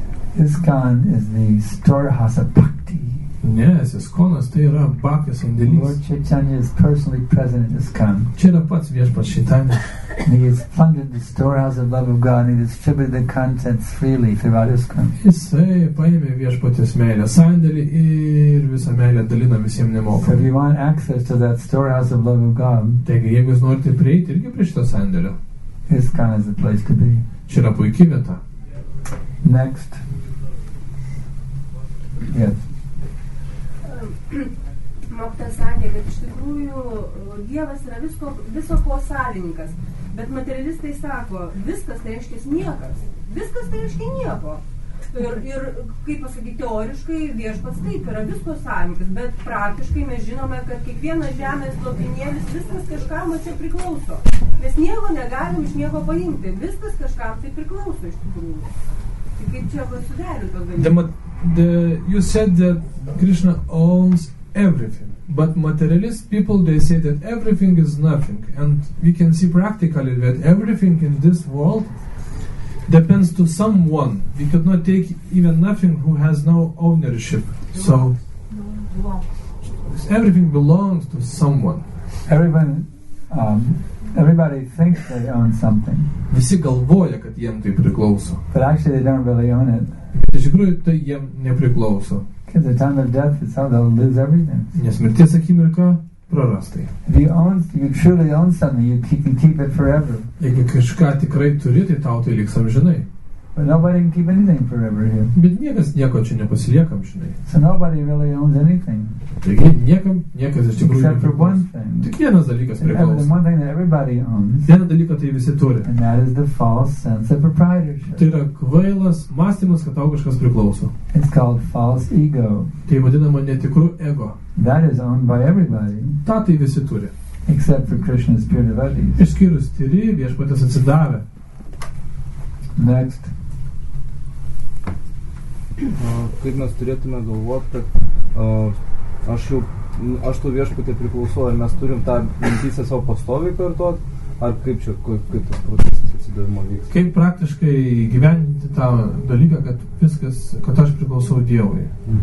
ISKCON is the storehouse of bhakti. Nes ISKCOnas tai yra bhaktis Lord sandėlys. Chaitanya is personally present in ISKCON. Čia yra pats viešpats Chaitanya. And he has funded the storehouse of love of God and he distributed the contents freely throughout ISKCON. Jisai paėmė viešpatės meilę sandėlį ir visą meilę dalina visiems So if nemokamai. you want access to that storehouse of love of God, Taigi, jeigu jūs norite prieiti irgi prie šito sandėlio, ISKCON is the place to be. čia yra puikia vieta. Next. Yes. Mokytojas sakė, kad iš tikrųjų Dievas yra viso ko savininkas, bet materialistai sako, viskas tai reiškia niekas, viskas tai reiškia nieko. Ir kaip pasakyti, teoriškai viešpats taip yra visko savininkas, bet praktiškai mes žinome, kad kiekvienas žemės lopinėlis viskas kažkam čia priklauso. Mes nieko negalim iš nieko paimti, viskas kažkam tai priklauso iš tikrųjų. Tai kaip čia suderinti tos dalykus? You said that Krishna owns everything, but materialist people, they say that everything is nothing, and we can see practically that everything in this world depends to someone. We could not take even nothing who has no ownership. So everything belongs to someone. Everybody thinks they own something, Visi galvoja, kad jiem tai priklauso. but actually they don't really own it. Bet iš tikrųjų tai jiem nepriklauso. Because the time of death is how they'll lose everything. Nes mirties akimirka prarastai. If you truly own something, you can keep it forever. Jeigu kažką tikrai turi, tai tau tai liks amžinai. But nobody can keep anything forever here. Bet niekas nieko čia nepasiliekam, žinai. So nobody really owns anything. Taigi niekas iš tikrųjų Except for one nepriklauso. thing. Tik vienas dalykas And the priklauso. one thing that everybody owns, Vieną dalyką tai visi turi. and that is the false sense of proprietorship. Tai yra kvailas mąstymas, kad tau kažkas priklauso. It's called false ego. Tai vadinama netikru ego. That is owned by everybody, Ta tai visi turi. except for Krishna's pure devotees. Išskyrus tyri, viešpatės atsidavę. Next. Kaip mes turėtume galvoti, kad aš to viešpatė priklausau, ar mes turim tą mintysę savo pastoviai kartuoti, ar kaip tas procesas atsidavimo vyks? Kaip praktiškai gyventi tą dalyką, kad aš priklausau Dievui?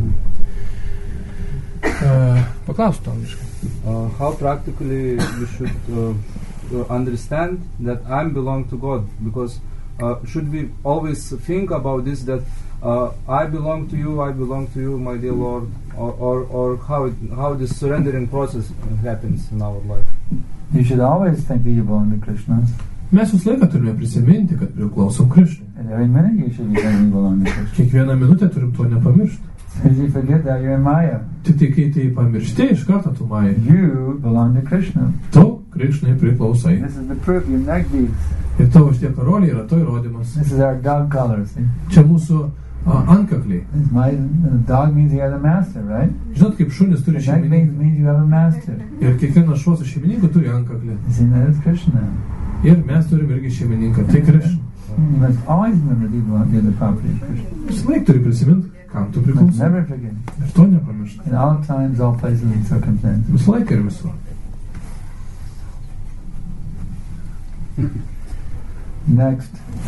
Paklausiu to angliškai. How practically we should understand that I belong to God? Because should we always think about this, that I belong to you, my dear Lord, or how this surrendering process happens in our life? You should always think that you belong to Krishna. Mes visą laiką turime prisiminti, kad priklausom Krishnui. And every minute you should be thinking you belong to Krishna. Kiekvieną minutę turim to nepamiršti. As you forget that, you're in Maya. Tik tai kai tai pamiršti, iš karto tu Maya. You belong to Krishna. Tu Krishnui priklausai. This is the proof, your neck beats. Ir tavo šitie karoliai yra to įrodymas. This is our dog collar, see? Čia mūsų antkakliai. The dog means you are the master, right? Žinot, kaip šunis turi The neck šeimininką. means you have a master. Ir kiekvienas šuo su šeimininku turi antkaklį. You see, that is Krishna. Ir mes turim irgi šeimininką. Tai Krishna. You must always remember that you belong to the property of Krishna. Visą laiką turi prisiminti, kam tu You must priklausai. never forget. Ir to nepamiršti. In all times, all places, and circumstances. Visą laiką ir visur. Next.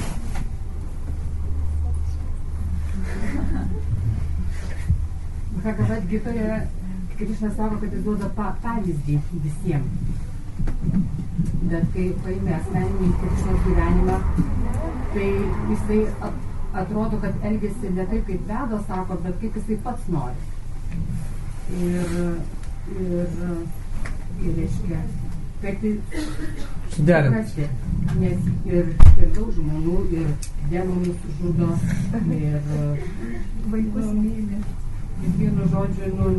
Bhagavad Gitoje Krishna sako, kad jis duoda pavyzdį visiems. Bet kai paėmė asmeninį Krishnos gyvenimą, tai jisai atrodo, kad elgėsi ne taip, kaip veda, sako, bet kaip jisai pats nori. Ir reiškia, kaip tai suprasti, nes ir daug žmonių, ir demonus žudo, ir vaikus myli. Vienu žodžiu,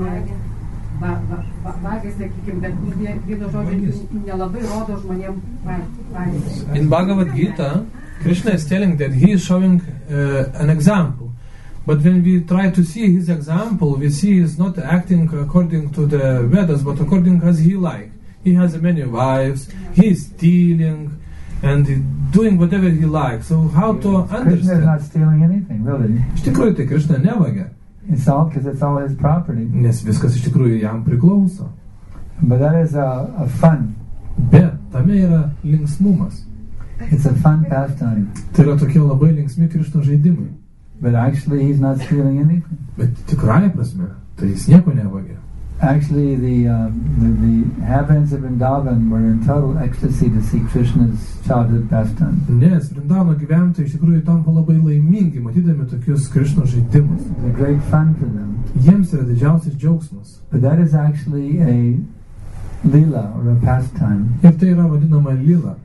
vagiai, sakykim, bet vienu žodžiu nelabai rodo žmonėm pavyzdį. In Bhagavad Gita, Krishna is telling that he is showing an example. But when we try to see his example, we see he is not acting according to the Vedas, but according as he like. He has many wives, he is stealing, and doing whatever he likes. So how to understand? Krishna is not stealing anything, really. Iš tikrųjų, tai Krishna nevagia. It's all because it's all his property. Nes viskas iš tikrųjų jam priklauso. But that is a fun. Bet tame yra linksmumas. It's a fun pastime. Tai yra tokie labai linksmi Krishno žaidimai. But actually, he's not stealing anything. Bet tikrąja prasme, tai jis nieko nevagia. Actually, the inhabitants of Vrindavan were in total ecstasy to see Krishna's childhood pastime. Nes Vrindavano gyventojai iš tikrųjų tampa labai laimingi, matydami tokius Krishno žaidimus. It's a great fun for them. Jiems yra didžiausias džiaugsmas. But that is actually a lila or a pastime. Ir tai yra vadinama lila.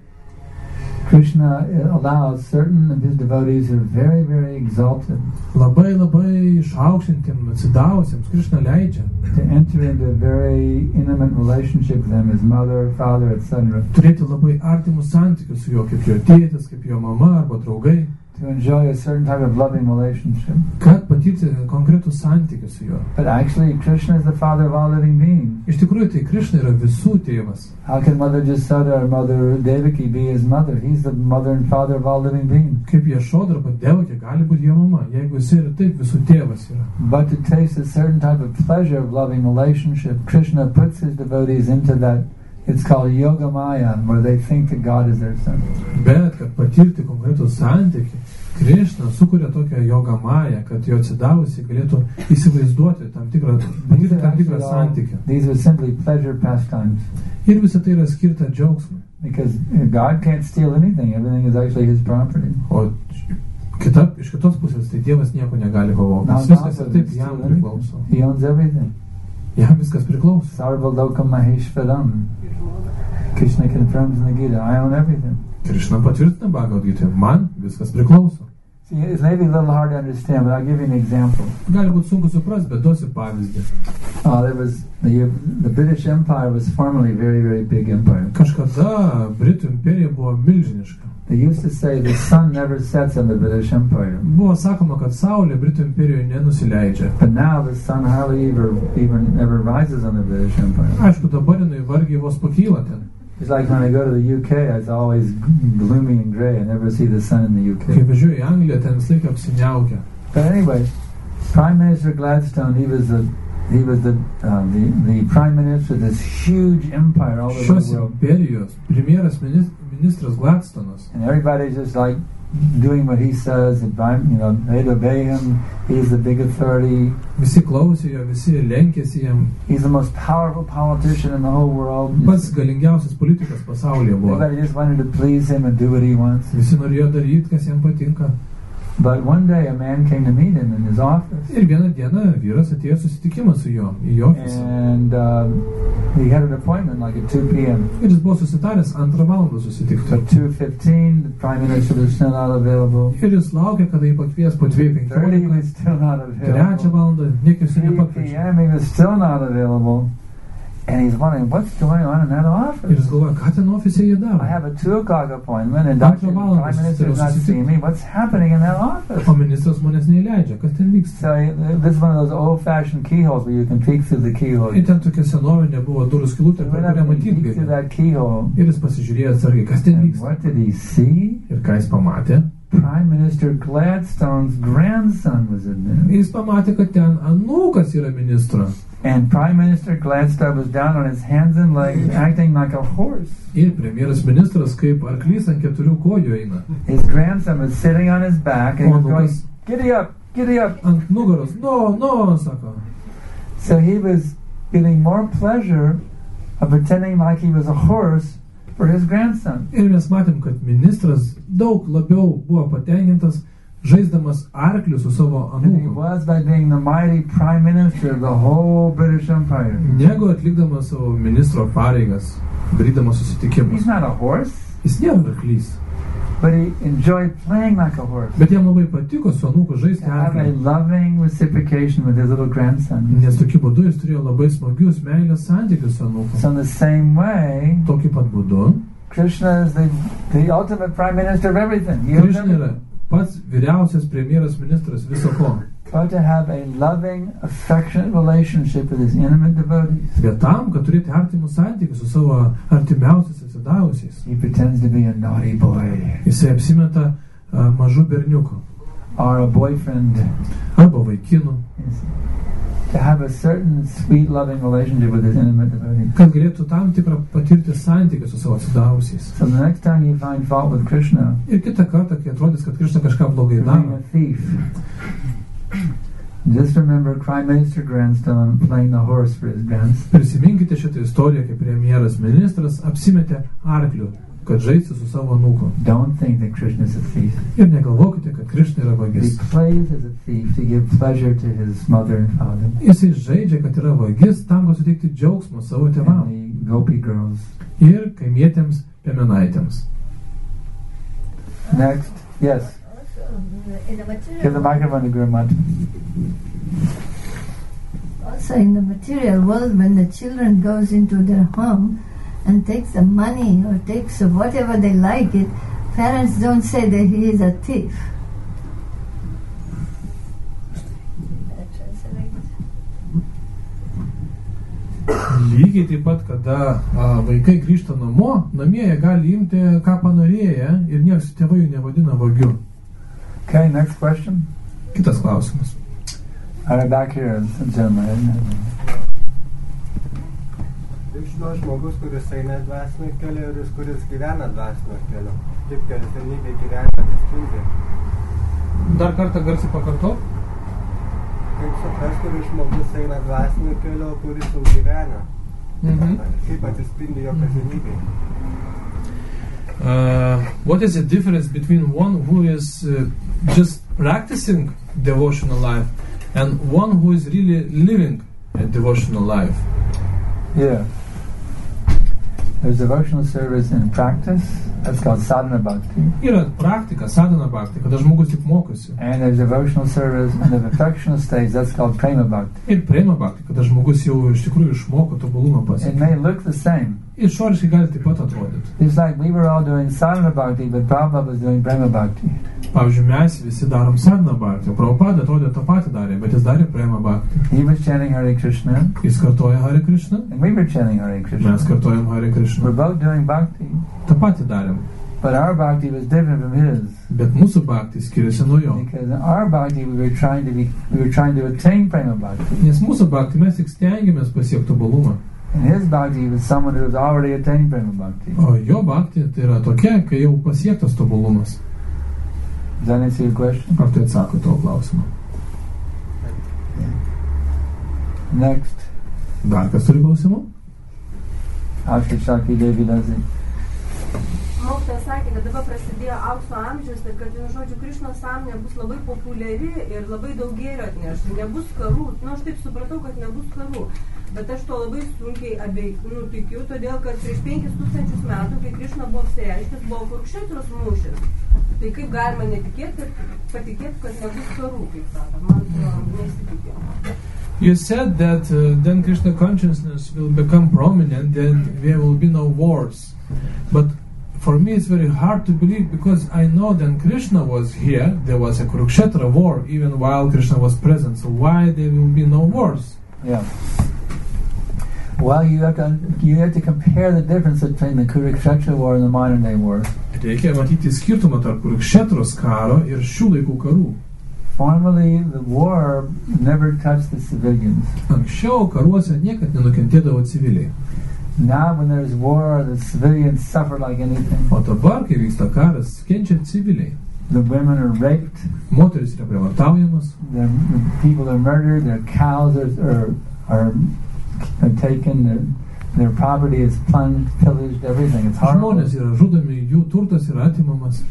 Krishna allows certain of his devotees who are very, very exalted Labai išaukštintiem, atsidavusiems Krishna leidžia to enter into a very intimate relationship with him, his mother, father, etc., turėti labai artimus santykius su juo, kaip jo tėtis, kaip jo mama arba draugai, to enjoy a certain type of loving relationship. kad patirti konkretų santykių su juo. But actually, Krishna is the father of all living beings. Iš tikrųjų, tai Krishna yra visų tėvas. How can Mother Jasoda or Mother Devaki be his mother? He's the mother and father of all living beings. Kaip Jašoda arba Devakė gali būti jo mama, jeigu jis yra taip, visų tėvas yra. But to taste a certain type of pleasure of loving relationship, Krishna puts his devotees into that. It's called Yoga Maya, where they think that God is their son. Bet, kad patirti konkretų santykį, Krishna sukuria tokią yoga mają, kad jo atsidavusi galėtų įsivaizduoti tam tikrą santykį. These are simply pleasure pastimes. Ir visa tai yra skirta džiaugsmui. Because God can't steal anything. Everything is actually his property. O iš kitos pusės, tai Dievas nieko negali pavogti. Viskas ir taip jam priklauso. He owns everything. Jam viskas priklauso. Sarvalokam Maheshwaram. Krishna confirms in the Gita, I own everything. Krishna patvirtina Bhagavad Gita, man viskas priklauso. It's maybe a little hard to understand, but I'll give you an example. Gali būti sunku suprasti, bet duosiu pavyzdį. There was the British Empire was formerly a very, very big empire. Kažkada Britų imperija buvo milžiniška. They used to say the sun never sets on the British Empire. Buvo sakoma, kad saulė Britų imperijoje nenusileidžia. But now the sun hardly even ever rises on the British Empire. Aišku, dabar jinai vargiai vos pakyla ten. It's like when I go to the UK, it's always gloomy and grey. I never see the sun in the UK. Kai važiuoju į Angliją, ten visą laiką apsiniaukia. But anyway, Prime Minister Gladstone, he was the Prime Minister of this huge empire all over Šios the world. imperijos premjeras ministras Gladstonas. And everybody's just like doing what he says, and they'd obey him. He's the big authority. Visi klausė jo, visi lenkėsi jam. He's the most powerful politician in the whole world. Pats galingiausias politikas pasaulyje buvo. Everybody just wanted to please him and do what he wants. Visi norėjo daryti, kas jam patinka. But one day a man came to meet him in his office. Ir vieną dieną vyras atėjo susitikimą su juo į jo ofisą. And he had an appointment like at 2 p.m. Ir jis buvo susitaręs 2 valandą susitikti. At 2:15, the Prime Minister was still not available. Ir jis laukė, kada jį pakvies po 2:15. He was still not available. 3 valandą niekas jų 3 nepakviečia. p.m. he was still not available. And he's wondering, what's going on in that office? Ir jis galvoja, ką ten ofise jie I daro. have a 2 o'clock appointment and Dr. Prime Minister is not seeing me. What's happening in that office? O ministras manęs neįleidžia, kas ten vyksta. So this is one of those old-fashioned keyholes where you can peek through the keyhole. Ir ten tokia senovinė buvo durų skylutė, per kurią matyti Peek through gali. that keyhole. Ir jis pasižiūrėjo atsargiai, kas ten And vyksta. what did he see? Ir ką jis pamatė? Prime Minister Gladstone's grandson was in there. Jis pamatė, kad ten anūkas yra ministro. And Prime Minister Gladstone was down on his hands and legs, acting like a horse. Ir premjeras ministras kaip arklys ant 4 kojų eina. His grandson was sitting on his back and he was going, Anūkas giddy up, giddy up. ant nugaros. No, sako. So he was getting more pleasure of pretending like he was a horse for his grandson. Ir mes matėm, kad ministras daug labiau buvo patenkintas žaisdamas arklių su savo And he anūku, was by being the mighty Prime Minister of the whole British Empire. negu atlikdamas savo ministro pareigas, darydamas susitikimus. He's not a horse, Jis nėra arklys, but he enjoyed playing like a horse. bet jam labai patiko su anūku žaisti To have a arklių, loving reciprocation with his little grandson. nes tokiu būdu jis turėjo labai smagius meilės santykius su anūku. So in the same way, Tokiu pat būdu Krishna is the ultimate Prime Minister of everything. He owns Krišna yra everything. pats vyriausias premjeras ministras viso ko. But to have a loving, affectionate relationship with his intimate devotees, Bet tam, kad turėti artimus santykius su savo artimiausiais atsidavusiais, he pretends to be a naughty boy jisai apsimeta mažu berniuku or a boyfriend. arba vaikinu, To have a certain sweet, loving relationship with his intimate devotees. kad galėtų tam tikrą patirti santykių su savo atsidavusiais. So the next time you find fault with Krishna, Ir kitą kartą, kai atrodys, kad Krišna kažką blogai you're being daro, a thief. Just remember Prime Minister Grandstone playing the horse for his grandson. prisiminkite šitą istoriją, kai premjeras ministras apsimetė arkliu, kad žaisti su savo anūku. Don't think that Krishna is a thief. Ir negalvokite, kad Krišna yra He vagis. plays as a thief to give pleasure to his mother and father Jisai žaidžia, kad yra vagis, tam, kad suteikti džiaugsmą savo tėvams and the gopi girls. ir kaimietėms piemenaitėms. Next, yes. In the material Give the microphone to Guru Mat. Also in the material world, when the children goes into their home and takes the money or takes whatever they like it, parents don't say that he is a thief. Lygiai taip pat, kada vaikai grįžta namo, namie jie gali imti, ką panorėję ir niekas tėvai jų nevadina vagiu. Okay, next question. Kitas klausimas. All right, back here, gentlemen. Kaip žinau žmogus, kuris eina dvasinio kelio ir jis, kuris gyvena dvasinio kelio. Kaip kasdienybė gyvenime atsispindi. Dar kartą garsiai pakartok. Kaip supras, kuris žmogus eina dvasinio kelio, kuris jau gyvena. Kaip atsispindi jo kasdienybė. What is the difference between one who is just practicing devotional life and one who is really living a devotional life? Yeah. There's devotional service in practice. That's called sadhana bhakti. Yra praktika, sadhana bhakti, kada žmogus tik mokosi. And there's devotional service in the perfectional stage. That's called prema bhakti. Ir prema bhakti, kada žmogus jau iš tikrųjų išmoko tobulumą It pasiekti. may look the same. Išoriškai gali taip pat atrodyti. It's like we were all doing sadhana bhakti, but Prabhupada was doing prema bhakti. Pavyzdžiui, mes visi darom sadhana bhakti, o Prabhupada atrodė tą patį darė, bet jis darė prema bhakti. He was chanting Hare Krishna, Jis kartoja Hare Krishna, and we were chanting Hare Krishna. mes kartojam Hare We're Krishna. both doing bhakti, tą patį darėm. but our bhakti was different from his. Bet mūsų bhakti skiriasi nuo jo. Because in our bhakti we were trying to attain prema bhakti. Nes mūsų bhakti mes tik stengiamės pasiekti tobulumą. And his bhakti was someone who was already attained prema bhakti. O jo bhakti tai yra tokia, kai jau pasiektas tobulumas. Does that answer your question? Ar tai atsako tavo klausimą? Next, Dar kas turi klausimų? Ashri Shakti Devi Lazi. Mokytojas sakė, kad dabar prasidėjo aukso amžius ir kad, žodžiu, Krišnos sąmonė bus labai populiari ir labai daug gėrio atneš. Nebus karų. Aš taip supratau, kad nebus karų. Bet aš to labai sunkiai tikiu, todėl kad prieš 5000 metų, kai Krišna buvo apsireiškęs, buvo Kurukšetros mūšis. Tai kaip galima netikėti, patikėti, kad nebus karų, kaip sakė. Man to nesitikė. You said that then Krishna consciousness will become prominent, then there will be no wars. But for me it's very hard to believe because I know then Krishna was here, there was a Kurukshetra war even while Krishna was present. So why there will be no wars? Yeah. Well, you have to compare the difference between the Kurukshetra war and the modern day war. Reikia matyti skirtumą tarp Kurukšetros karo ir šių laikų karų. Formerly, the war never touched the civilians. Anksčiau karuose niekad nenukentėdavo civiliai. Now, when there's war, the civilians suffer like anything. O dabar, kai vyksta karas, kenčia civiliai. The women are raped. Moteris yra prievartaujamos. The people are murdered. Their cows are taken. Their property is plunged, pillaged, everything. It's horrible. Žmonės yra žudomi, jų turtas yra atimamas.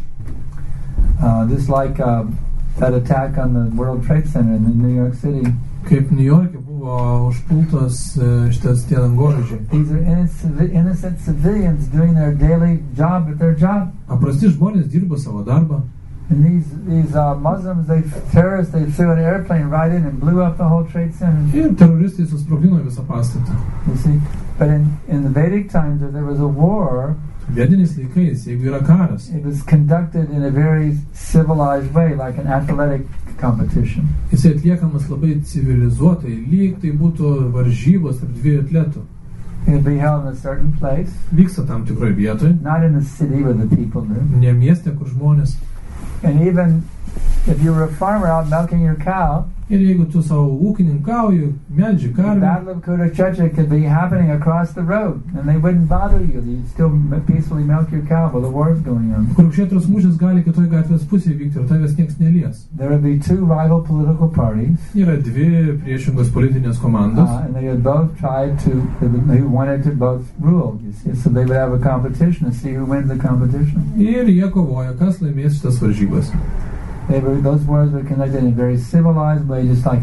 Just like that attack on the World Trade Center in New York City. Kaip New York'e buvo užpultas šitas tie dangoraižiai. These are innocent civilians doing their daily job at their job. Paprasti žmonės dirba savo darbą. And these Muslims, terrorists, they threw an airplane right in and blew up the whole Trade Center. Ir teroristai susprogdino visą pastatą. You see, but in the Vedic times, if there was a war, Vediniais laikais, jeigu yra karas, it was conducted in a very civilized way, like an athletic competition. Jisai atliekamas labai civilizuotai, lyg tai būtų varžybos tarp dviejų atletų. It would be held in a certain place. Vyksta tam tikroje vietoje. Not in the city where the people live. Ne mieste, kur žmonės. And even if you were a farmer out milking your cow, Ir jeigu tu savo ūkininkauji, melži the karvę, Battle of Kurukshetra could be happening across the road, and they wouldn't bother you. You'd still peacefully milk your cow while the war's going on. Kurukšetros mūšis gali kitoje gatvės pusėje vykti ir tavęs nieks nelies. There would be two rival political parties. Yra dvi priešingos politinės komandos. And they had both they wanted to both rule, you see. So they would have a competition to see who wins the competition. Ir jie kovoja, kas laimės šitas varžybas. Those wars were conducted in a very civilized way, just like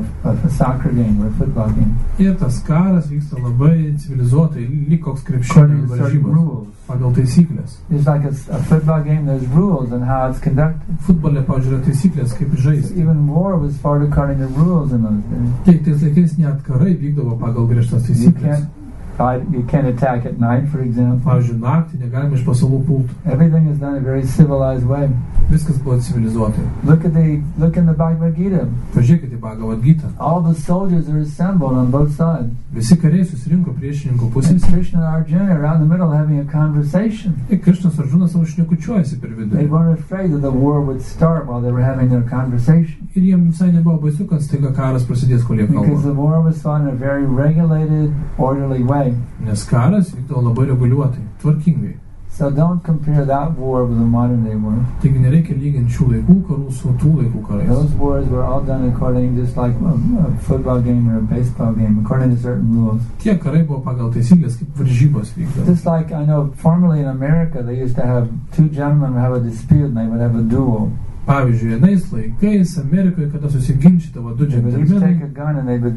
a soccer game or a football game. Ir tas karas vyksta labai civilizuotai, lyg koks krepšinio According to certain varžybos. rules. Pagal taisyklės. Just like a football game, there's rules on how it's conducted. Futbole, pavyzdžiui, yra taisyklės, kaip žaisti. Even war was fought according to rules in those days. Taip, tais laikais net karai vykdavo pagal griežtas taisyklės. You can't attack at night, for example. Pavyzdžiui, naktį negalima iš pasalų pulti. Everything is done in a very civilized way. Viskas buvo civilizuotai. Look in the Bhagavad Gita. Pažiūrėkite į Bhagavad Gita. All the soldiers are assembled on both sides. Visi kariai susirinko priešininkų And pusėse. Krishna and Arjuna are out in the middle having a conversation. Ir Krišnas Arjunas savo šnekučiuojasi per They vidurį. weren't afraid that the war would start while they were having their conversation. Ir jiems visai nebuvo baisu, kad staiga karas prasidės, kol jie Because the kalba. war was fought in a very regulated, orderly way. Nes karas vykdavo labai reguliuotai, tvarkingai. So don't compare that war with the modern day war. Taigi nereikia lyginti šių laikų karų su tų laikų karais. Those wars were all done according, just like a football game or a baseball game, according to certain rules. Tie karai buvo pagal taisyklės, kaip varžybos vykdavo. Just like I know formerly in America, they used to have two gentlemen have a dispute and they would have a duel. Pavyzdžiui, vienais laikais Amerikoje, kada susiginčydavo du They would each take džentelmenai, a gun and they would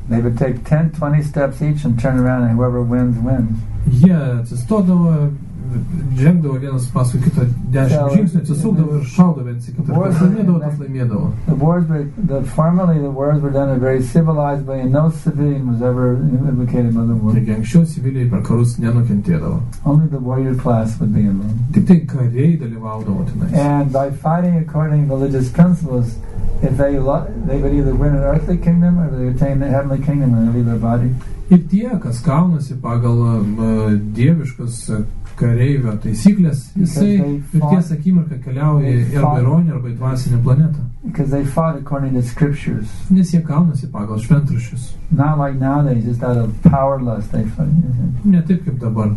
They would take 10, 20 steps each and turn around, and whoever wins, wins. Jie atsistodavo, žengdavo vienas paskui kitą 10 žingsnių, atsisukdavo ir šaudavo vienas į kitą. Kas laimėdavo, tas laimėdavo. Formerly the wars were done in a very civilized way, and no civilian was ever implicated by the war. Taigi anksčiau civiliai per karus nenukentėdavo. Only the warrior class would be involved. Tik tai kariai dalyvaudavo tenais. And by fighting according to religious principles, if they would either win an earthly kingdom or they attain the heavenly kingdom and leave their body. Ir tie, kas kaunasi pagal dieviškas kareivio taisyklės, jisai mirties akimirką keliauja arba į Ronį, arba į dvasinę planetą. Because they fought according to scriptures. Nes jie kaunasi pagal šventraščius. Not like nowadays, just out of power lust they fight. Ne taip kaip dabar.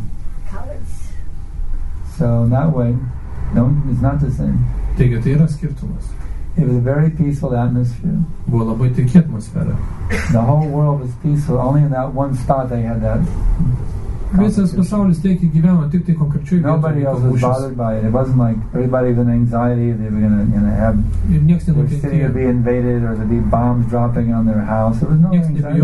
So in that way, it's not the same. Taigi tai yra skirtumas. It was a very peaceful atmosphere. Buvo labai taiki atmosfera. The whole world was peaceful. Only in that one spot they had that. Visas pasaulis taikiai gyveno, tik tai konkrečiai vietoje. Nobody else was bothered by it. It wasn't like everybody was in anxiety. They were going to have their city to be invaded or to be bombs dropping on their house. There was no anxiety.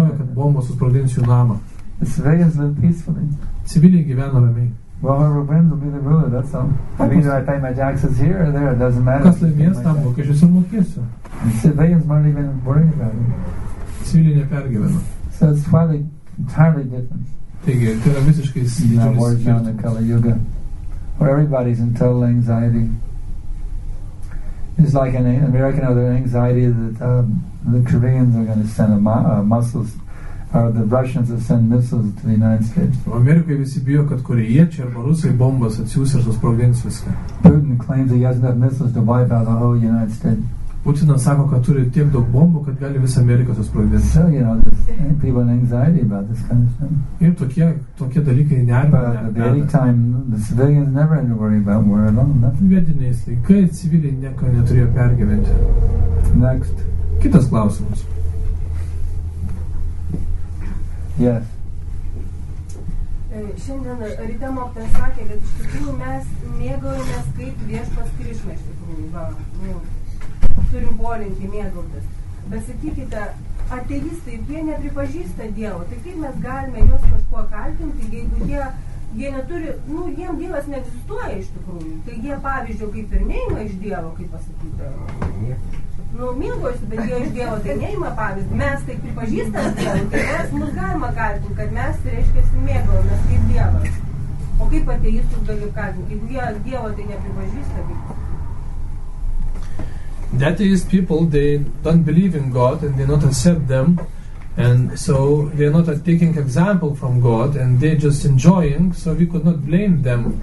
The civilians lived peacefully. Civiliai gyveno ramiai. Well, whoever wins will be the ruler, that's all. Either I pay my taxes here or there, it doesn't matter. Kas laimės, tam mokesčius ir mokėsiu. The civilians weren't even worried about it. Civiliai nepergyveno. So it's entirely different. Taigi, tai yra visiškai didžiulis skirtumas. Kali Yuga, where everybody's in total anxiety. It's like in America now, there's anxiety that the Koreans are going to send missiles, or the Russians will send missiles to the United States. Amerikai visi bijo, kad korėjiečiai arba rusai bombas atsiųs ir susprogdins viską. Putin claims he has enough missiles to wipe out the whole United States. Putinas sako, kad turi tiek daug bombų, kad gali visą Ameriką susprogdinti. So, there's people in anxiety about this kind of stuff. Ir tokie dalykai nerimą. But at the Vedic time, the civilians never had to worry about war at all, nothing. Vediniais laikais civiliai nieko neturėjo pergyventi. Next. Kitas klausimas. Yes. Šiandien ryte mokytojas sakė, kad iš tikrųjų mes mėgaujamės kaip Viešpats Krišna iš tikrųjų. Turim polinkį mėgautis. Bet sakykite, ateistai, jie nepripažįsta Dievo, tai kaip mes galime juos kažkuo kaltinti, jeigu jie neturi, jiem Dievas neegzistuoja iš tikrųjų. Tai jie, pavyzdžiui, kaip ir neima iš Dievo, kaip pasakyti. Mėgausi, bet jie iš Dievo tai neima pavyzdį. Mes tai pripažįstam Dievą, tai mus galima kaltinti, kad mes, reiškia, mėgaujamės kaip Dievas. O kaip ateistus gali kaltinti, jeigu jie Dievo tai nepripažįsta, kaip... That is, people, they don't believe in God and they not accept them, and so they're not taking example from God and they're just enjoying, so we could not blame them.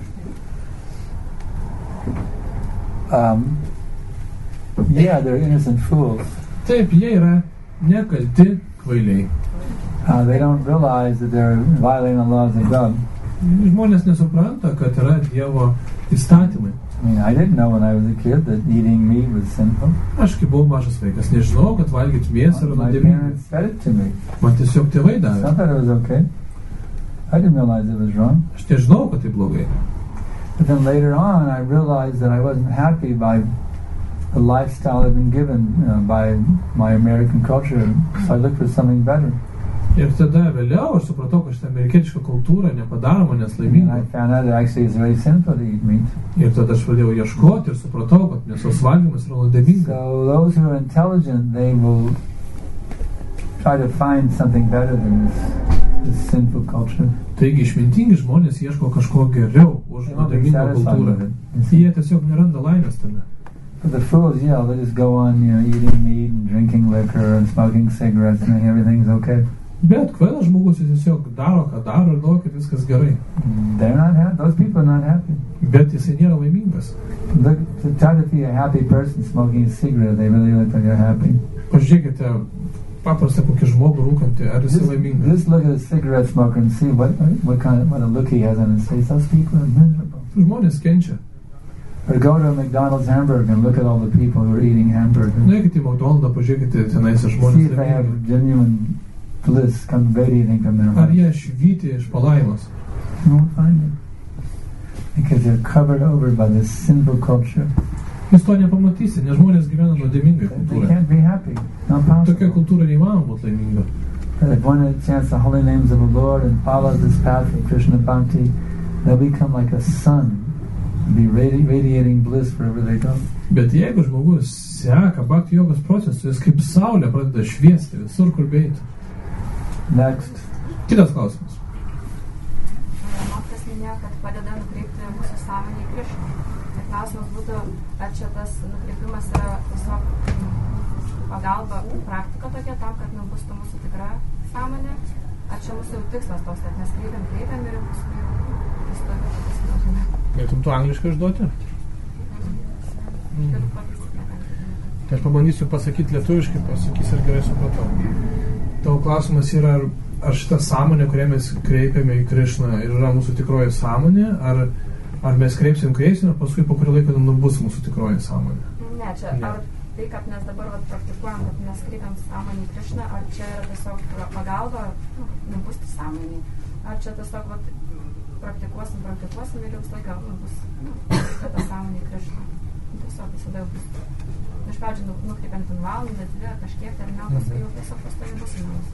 Yeah, they're innocent fools. Taip, jie yra nekalti kvailiai. They don't realize that they're violating the laws of God. Žmonės nesupranta, kad yra Dievo įstatymai. I didn't know when I was a kid that eating meat was sinful. Aš kai buvau mažas vaikas, nežinau, kad valgyti mėsą yra nuodėminga. My parents said it to me. Man tiesiog tėvai davė. I thought it was okay. I didn't realize it was wrong. Aš nežinau, kad tai blogai. But then later on, I realized that I wasn't happy by the lifestyle I'd been given by my American culture, so I looked for something better. Ir tada vėliau aš supratau, kad šitą amerikietišką kultūrą nepadaro manęs laimingo. I found out that actually it's very sinful to eat meat. Ir tada aš pradėjau ieškoti ir supratau, kad mėsos valgymas yra nuodėminga. So those who are intelligent, they will try to find something better than this sinful culture. Taigi išmintingi žmonės ieško kažko geriau už nuodėmingą kultūrą. Jie tiesiog neranda laimės tame. But the fools, they just go on, eating meat and drinking liquor and smoking cigarettes and everything's okay. Bet kvailas žmogus tiesiog daro, ką daro ir galvoja, kad viskas gerai. They're not happy. Those people are not happy. Bet jisai nėra laimingas. Look, to try to be a happy person smoking a cigarette, they really look like they're happy. Pažiūrėkite, paprastą kokį žmogų rūkantį, ar jisai laimingas. Just look at a cigarette smoker and see what a look he has on his face. Those people are miserable. Žmonės kenčia. Or go to a McDonald's hamburger and look at all the people who are eating hamburgers. Nuėkite į McDonald'ą, pažiūrėkite tenais žmonės. See if they have genuine bliss come radiating from their heart. Ar jie švyti iš palaimos? You won't find it. Because they're covered over by this sinful culture. Jūs to nepamatysi, nes žmonės gyvena nuodėmingai kultūrai. They can't be happy. Not possible. Tokia kultūra neįmanoma būti laiminga. If one chants the holy names of the Lord and follows this path of Krishna Bhakti, they'll become like a sun, be radiating bliss wherever they go. Bet jeigu žmogus seka bhakti jogos procesu, jis kaip saulė pradeda šviesti visur, kur beeitų. Next. Kitas klausimas. Mokytojas minėjo, kad padeda nukreipti mūsų sąmonę į Krišną. Ir klausimas būtų, ar čia tas nukreipimas yra tiesiog pagalba, praktika tokia tam, kad nebūstų mūsų tikra sąmonė, ar čia mūsų jau tikslas tos, kad mes kreipiam ir paskui jau įstovė pasinaudotume. Galėtum tu angliškai užduoti? Tai aš pabandysiu pasakyti lietuviškai, pasakysiu, ar gerai supratau. Tavo klausimas yra, ar šita sąmonė, kurią mes kreipiame į Krišną, yra mūsų tikroji sąmonė, ar mes kreipsim, ir paskui po kurio laiko bus mūsų tikroji sąmonė? Ne, čia ar tai, kad mes dabar praktikuojam, kad mes kreipiam sąmonį į Krišną, ar čia yra tiesiog pagalba nebūsti sąmonį, ar čia tiesiog praktikuosim ir jau laiką bus ta sąmonė į Krišną. Tiesiog visada jau bus. Iš pradžių nukreipiam ten valandą, 2, kažkiek, ar ne, paskui jau tiesiog pastovi bus įnaus.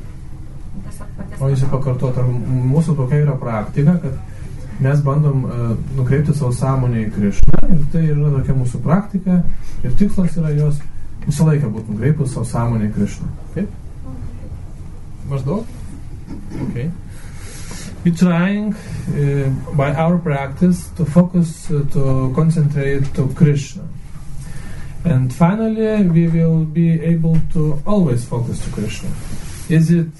O jūs pakartot, ar mūsų tokia yra praktika, kad mes bandom nukreipti savo sąmonę į Krišną ir tai yra tokia mūsų praktika ir tikslas yra jos visą laiką būtų nukreipus savo sąmonę į Krišną. Kaip? Maždaug? Okay. We're trying by our practice to focus, to concentrate to Krishna. And finally, we will be able to always focus to Krishna. Is it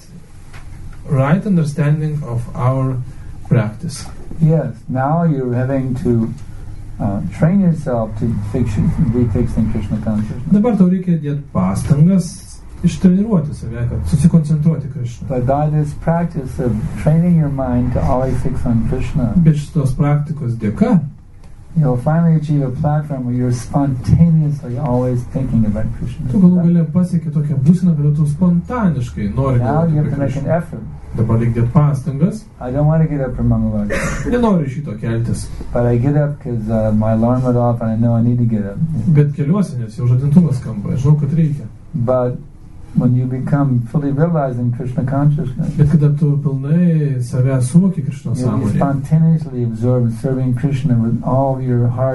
right understanding of our practice? Yes. Now you're having to train yourself to be fixed in Krishna consciousness. Dabar tau reikia dėti pastangas, ištreniruoti save, kad susikoncentruoti Krishna. But by this practice of training your mind to always fix on Krishna, bet šitos praktikos dėka, you'll finally achieve a platform where you're spontaneously always thinking about Krishna. Tu galų gale pasieki tokią būseną, kad tu spontaniškai nori galvoti apie Krishną. Dabar reikia dėti pastangas. I don't want to get up from Mangalarti. Nenoriu šito keltis. But I get up because my alarm went off and I know I need to get up. Bet keliuosi, nes jau žadintuvas skamba, žinau, kad reikia. But when you become fully realizing Krishna consciousness, bet kada tu pilnai save suvoki Krishna sąmonėje, you spontaneously absorb serving Krishna with all your heart,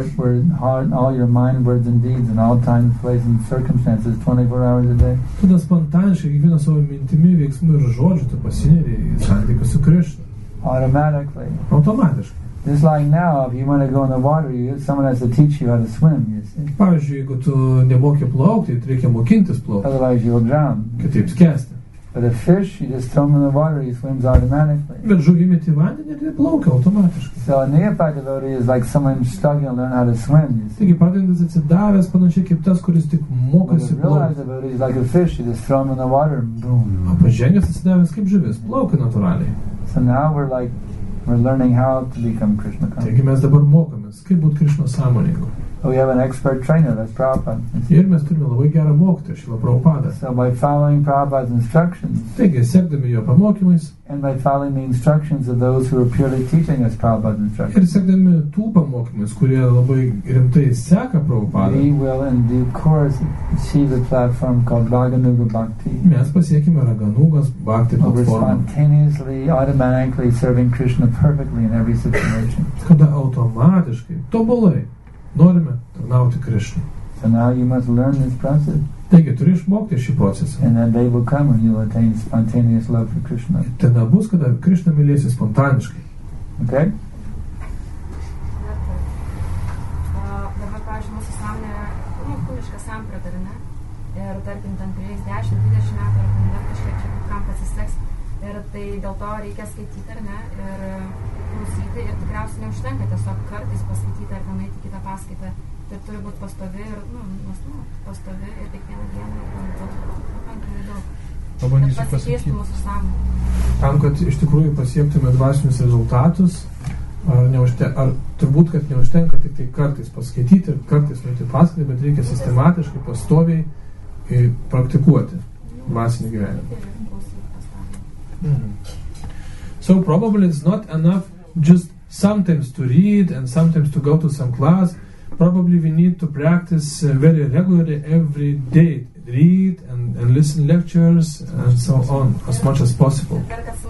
all your mind, words and deeds, in all times, places and circumstances, 24 hours a day. Tada spontaniškai kiekvieną savo mintimi, veiksmu ir žodžiu tu pasineri į santykius su Krishna. Automatically. Automatiškai. Just like now, if you want to go in the water, someone has to teach you how to swim, you see. Pavyzdžiui, jeigu tu nemoki plaukti, tai reikia mokintis plaukti. Otherwise you'll drown. Kitaip skęsti. But a fish, you just throw him in the water, he swims automatically. Bet žuvį meti į vandenį ir plaukia automatiškai. So a neophyte devotee is like someone struggling to learn how to swim, you see. Taigi pagrindas atsidavęs panašiai kaip tas, kuris tik mokosi plaukti. But a realized devotee is like a fish, you just throw him in the water and boom. O pažengęs atsidavęs kaip žuvis, plaukia natūraliai. So now we're learning how to become Krishna conscious. Taigi mes dabar mokomės, kaip būti Krishna sąmoningu. We have an expert trainer, that's Prabhupada. Ir mes turime labai gerą mokytoją, Šrila Prabhupada. So by following Prabhupada's instructions, taigi sekdami jo pamokymais, and by following the instructions of those who are purely teaching us Prabhupada's instructions, ir sekdami tų pamokymais, kurie labai rimtai seka Prabhupadą, we will in due course achieve a platform called Raganuga Bhakti. Mes pasiekime Raganugas Bhakti platformą. We're spontaneously, automatically serving Krishna perfectly in every situation. Kada automatiškai, tobulai norime tarnauti Krishnai. So now you must learn this process. Taigi turi išmokti šį procesą. And that day will come when you will attain spontaneous love for Krishna. Tada bus, kada Krishna mylėsi spontaniškai. Okay? Dabar, pavyzdžiui, mūsų sąmonė kūniška samprata, ne? Ir tarkim, ten prireiks 10-20 metų, ar ten dar kažkiek čia kam pasiseks. Ir tai dėl to reikia skaityti, ar ne? Ir klausyti. Ir tikriausiai neužtenka tiesiog kartais paskaityti ar ten eiti kitą paskaitą. Tai turi būti pastovi ir, pastovi ir kiekvieną dieną pakankamai daug. Pabandysiu pasakyti. Tam, kad iš tikrųjų pasiektume dvasinius rezultatus, ar turbūt, kad neužtenka tik tai kartais paskaityti ir kartais nueiti paskaitą, bet reikia sistematiškai, pastoviai praktikuoti dvasinį gyvenimą. So probably it's not enough just sometimes to read and sometimes to go to some class. Probably we need to practice very regularly every day read and listen lectures and so on as much as possible.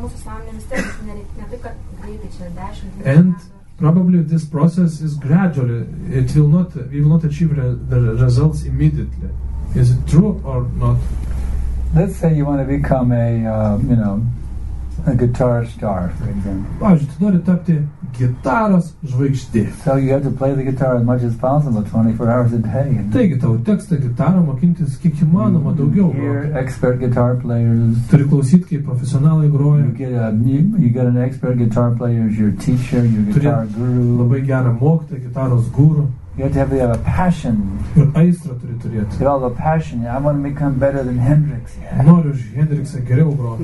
And probably this process is gradually. We will not achieve the results immediately. Is it true or not? Let's say you want to become a guitar star, for example. Pavyzdžiui, tu nori tapti gitaros žvaigždė. So you have to play the guitar as much as possible, 24 hours a day. Taigi, tau teksta gitarą mokintis kiek įmanoma daugiau. Hear expert guitar players. Turi klausyti, kaip profesionalai groja. You get an expert guitar player as your teacher, your guitar guru. Labai gerą mokytoją, gitaros guru. You have to have a passion. Ir aistrą turi turėti. You have a passion. I want to become better than Hendrix. Noriu už Hendriksą geriau groti.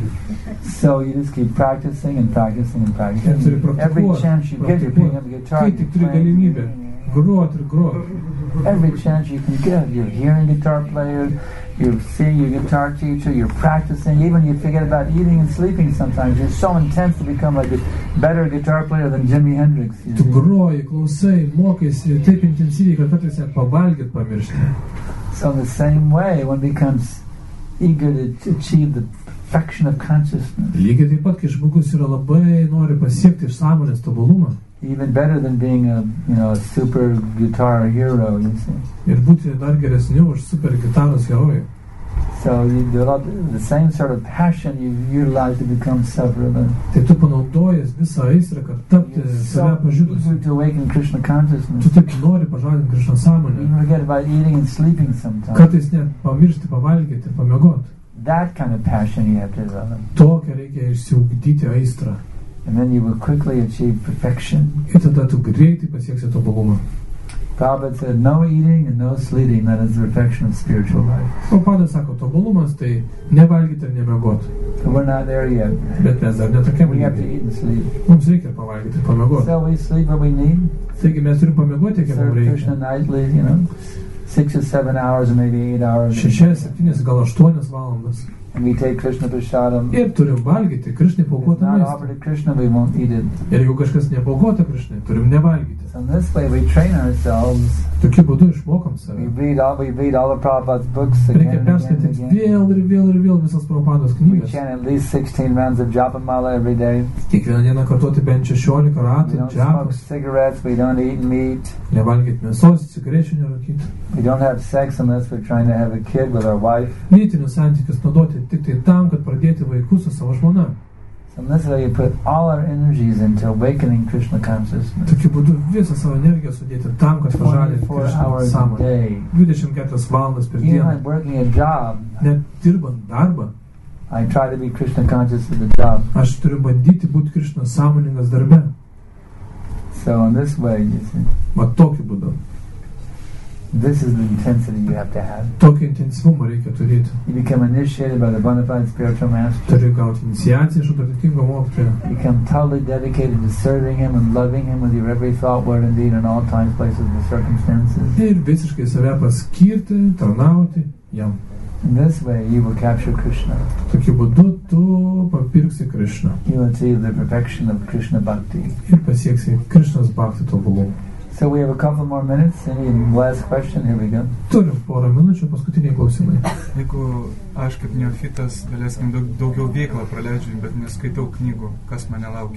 So you just keep practicing and practicing and practicing. Every chance you get, you're picking up a guitar. Kai tik turi galimybę groti ir groti. Every chance you can get, you're hearing guitar players, you're seeing your guitar teacher, you're practicing. Even you forget about eating and sleeping sometimes. You're so intense to become a better guitar player than Jimi Hendrix. Tu groji, klausai, mokaisi taip intensyviai, kad kartais net pavalgyt pamiršti. So in the same way, one becomes eager to achieve the perfection of consciousness. Lygiai taip pat, kai žmogus yra labai nori pasiekti iš sąmonės tobulumą. Even better than being a super guitar hero, you see. Ir būti dar geresniu už super gitaros herojų. So you develop the same sort of passion you utilize to become self-reliant. Tai tu panaudojas visą aistrą, kad tapti save pažinus. To awaken Krishna consciousness. Tu taip nori pažadinti Krishna sąmonę. You forget about eating and sleeping sometimes. Kartais net pamiršti pavalgyti ir pamiegoti. That kind of passion you have to develop. Tokią reikia išsiugdyti aistrą. And then you will quickly achieve perfection. Ir tada tu greitai pasieksi tobulumą. Prabhupada said, no eating and no sleeping, that is the perfection of spiritual life. Prabhupada sako, tobulumas tai nevalgyti ir nemiegoti. But we're not there yet. Bet mes dar netokiam. We have to eat and sleep. Mums reikia pavalgyti ir pamiegoti. So we sleep what we need. Taigi mes turim pamiegoti, kiek mums reikia. Serve Krishna nightly, 6 or 7 hours or maybe 8 hours. 6, 7, gal 8 valandas. And we take Krishna prasadam. Ir turim valgyti Krishnai paukotą maistą. Not offered to Krishna, we won't eat it. Ir jeigu kažkas nepaukota Krishnai, turim nevalgyti. So in this way we train ourselves. Tokiu būdu išmokam save. We read all the Prabhupada's books again and again. Vėl visas Prabhupados knygas. We chant at least 16 rounds of Japamala every day. Kiekvieną dieną kartoti bent 16 ratų. We don't smoke cigarettes, we don't eat meat. Nevalgyti mėsos, cigarečių nerūkyti. We don't have sex unless we're trying to have a kid with our wife. Lytinius santykius naudoti tik tai tam, kad pradėti vaikus su savo žmona. So in this way you put all our energies into awakening Krishna consciousness. Tokiu būdu visą savo energiją sudėti tam, kad pažadinti Krishna sąmonę. 24 valandas per dieną. Even working a job. Net dirbant darbą. I try to be Krishna conscious of the job. Aš turiu bandyti būti Krishna sąmoningas darbe. So in this way, you see. Va tokiu būdu. This is the intensity you have to have. Tokį intensyvumą reikia turėti. You become initiated by the bona fide spiritual master. Turi gauti iniciaciją iš autoritetingo mokytojo. You become totally dedicated to serving him and loving him with your every thought, word, and deed in all times, places, and circumstances. Ir visiškai save paskirti, tarnauti jam. In this way, you will capture Krishna. Tokiu būdu tu papirksi Krishna. You will achieve the perfection of Krishna bhakti. Ir pasieksi Krishnas bhakti tobulumą. So we have a couple more minutes. Any last question? Here we go. Turim porą minučių, paskutiniai klausimai. Jeigu aš kaip neofitas, daleiskim, daugiau veiklą praleidžiu, bet neskaitau knygų, kas mane laukia?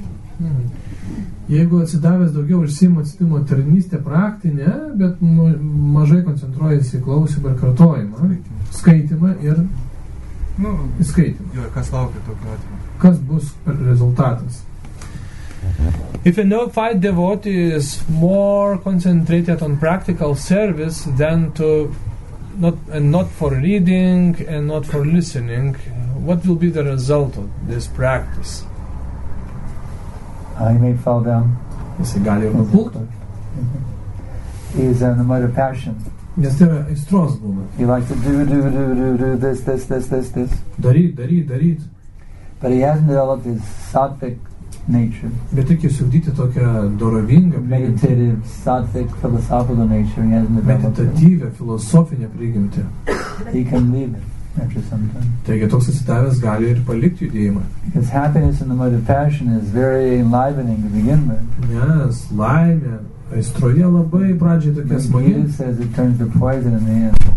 Jeigu atsidavęs daugiau užsiima atsitikimo tarnystę praktinę, bet mažai koncentruojasi į klausimą ir kartojimą, skaitimą ir įskaitimą. Jo, kas laukia tokiu atveju? Kas bus rezultatas? If a neophyte devotee is more concentrated on practical service than not for reading and not for listening, what will be the result of this practice? He may fall down. Jisai gali ir nupulti. He is in the mode of passion. Nes tai yra aistros būna. He likes to do this. Daryt. But he hasn't developed his sattvic nature. Bet reikia sugdyti tokią dorovingą, meditative, sattvic, philosophical nature. He hasn't developed meditatyvę, filosofinę prigimtį. He can leave it after some time. Taigi toks atsidavęs gali ir palikti judėjimą. Because happiness in the mode of passion is very enlivening to begin with. Nes laimė aistroje labai pradžiai tokia smagi. Says it turns to poison in the end.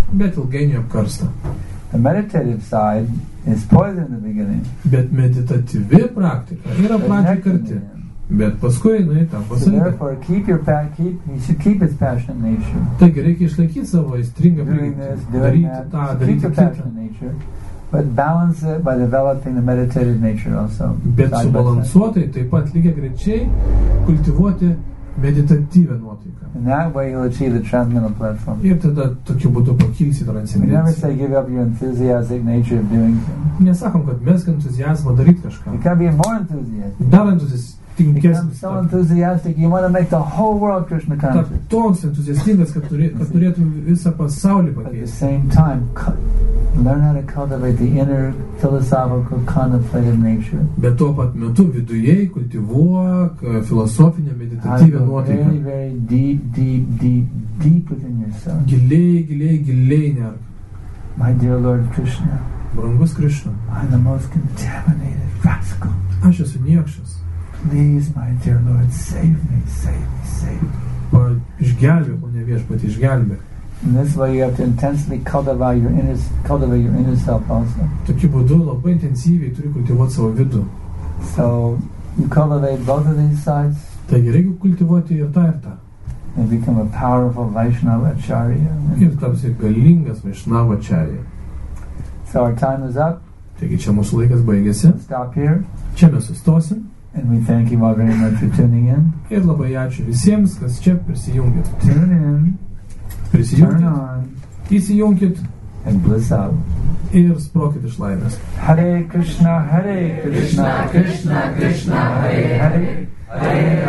bet ilgainiui apkarsta. The meditative side is poison in the beginning. Bet meditatyvi praktika yra pradžiai karti. Bet paskui jinai tampa so therefore, you should keep its passionate nature. Taigi reikia išlaikyti savo aistringą prigimtį. Daryti tą, daryti kitą. But balance it by developing the meditative nature also. Bet subalansuotai taip pat lygiai grečiai kultivuoti meditatyvę nuotaiką. In that way you'll achieve the transcendental platform. Ir tada tokiu būdu pakilsi transcendenciją. We never say give up your enthusiastic nature of doing things. Nesakom, kad mesk entuziazmą daryti kažką. You can be more enthusiastic. Dar entuziastingesnis. So enthusiastic, you want to make the whole world Krishna conscious. Toks entuziastingas, kad turėtų visą pasaulį pakeisti. At the same time, learn how to cultivate the inner philosophical contemplative nature. Bet tuo pat metu viduje kultivuok filosofinę meditatyvę nuotaiką. Very deep within yourself. Giliai nerk. My dear Lord Krishna. Brangus Krishna. I'm the most contaminated rascal. Aš esu niekšas. Please, my dear Lord, save me. Išgelbėk, o ne viešpatie, išgelbėk. In this way, you have to intensely cultivate your inner self also. Tokiu būdu labai intensyviai turi kultivuoti savo vidų. So, you cultivate both of these sides. Taigi reikia kultivuoti ir tą. And become a powerful Vaishnava Acharya. Ir tapsi galingas Vaishnava Acharya. So our time is up. Taigi čia mūsų laikas baigėsi. Stop here. Čia mes sustosim. And we thank you all very much for tuning in. Ir labai ačiū visiems, kas čia prisijungėt. Tune in. Prisijunkit. Turn on. Įsijunkit. And bliss out. Ir sprokit iš laimės. Hare Krishna, Krishna Krishna, Hare Hare. Hare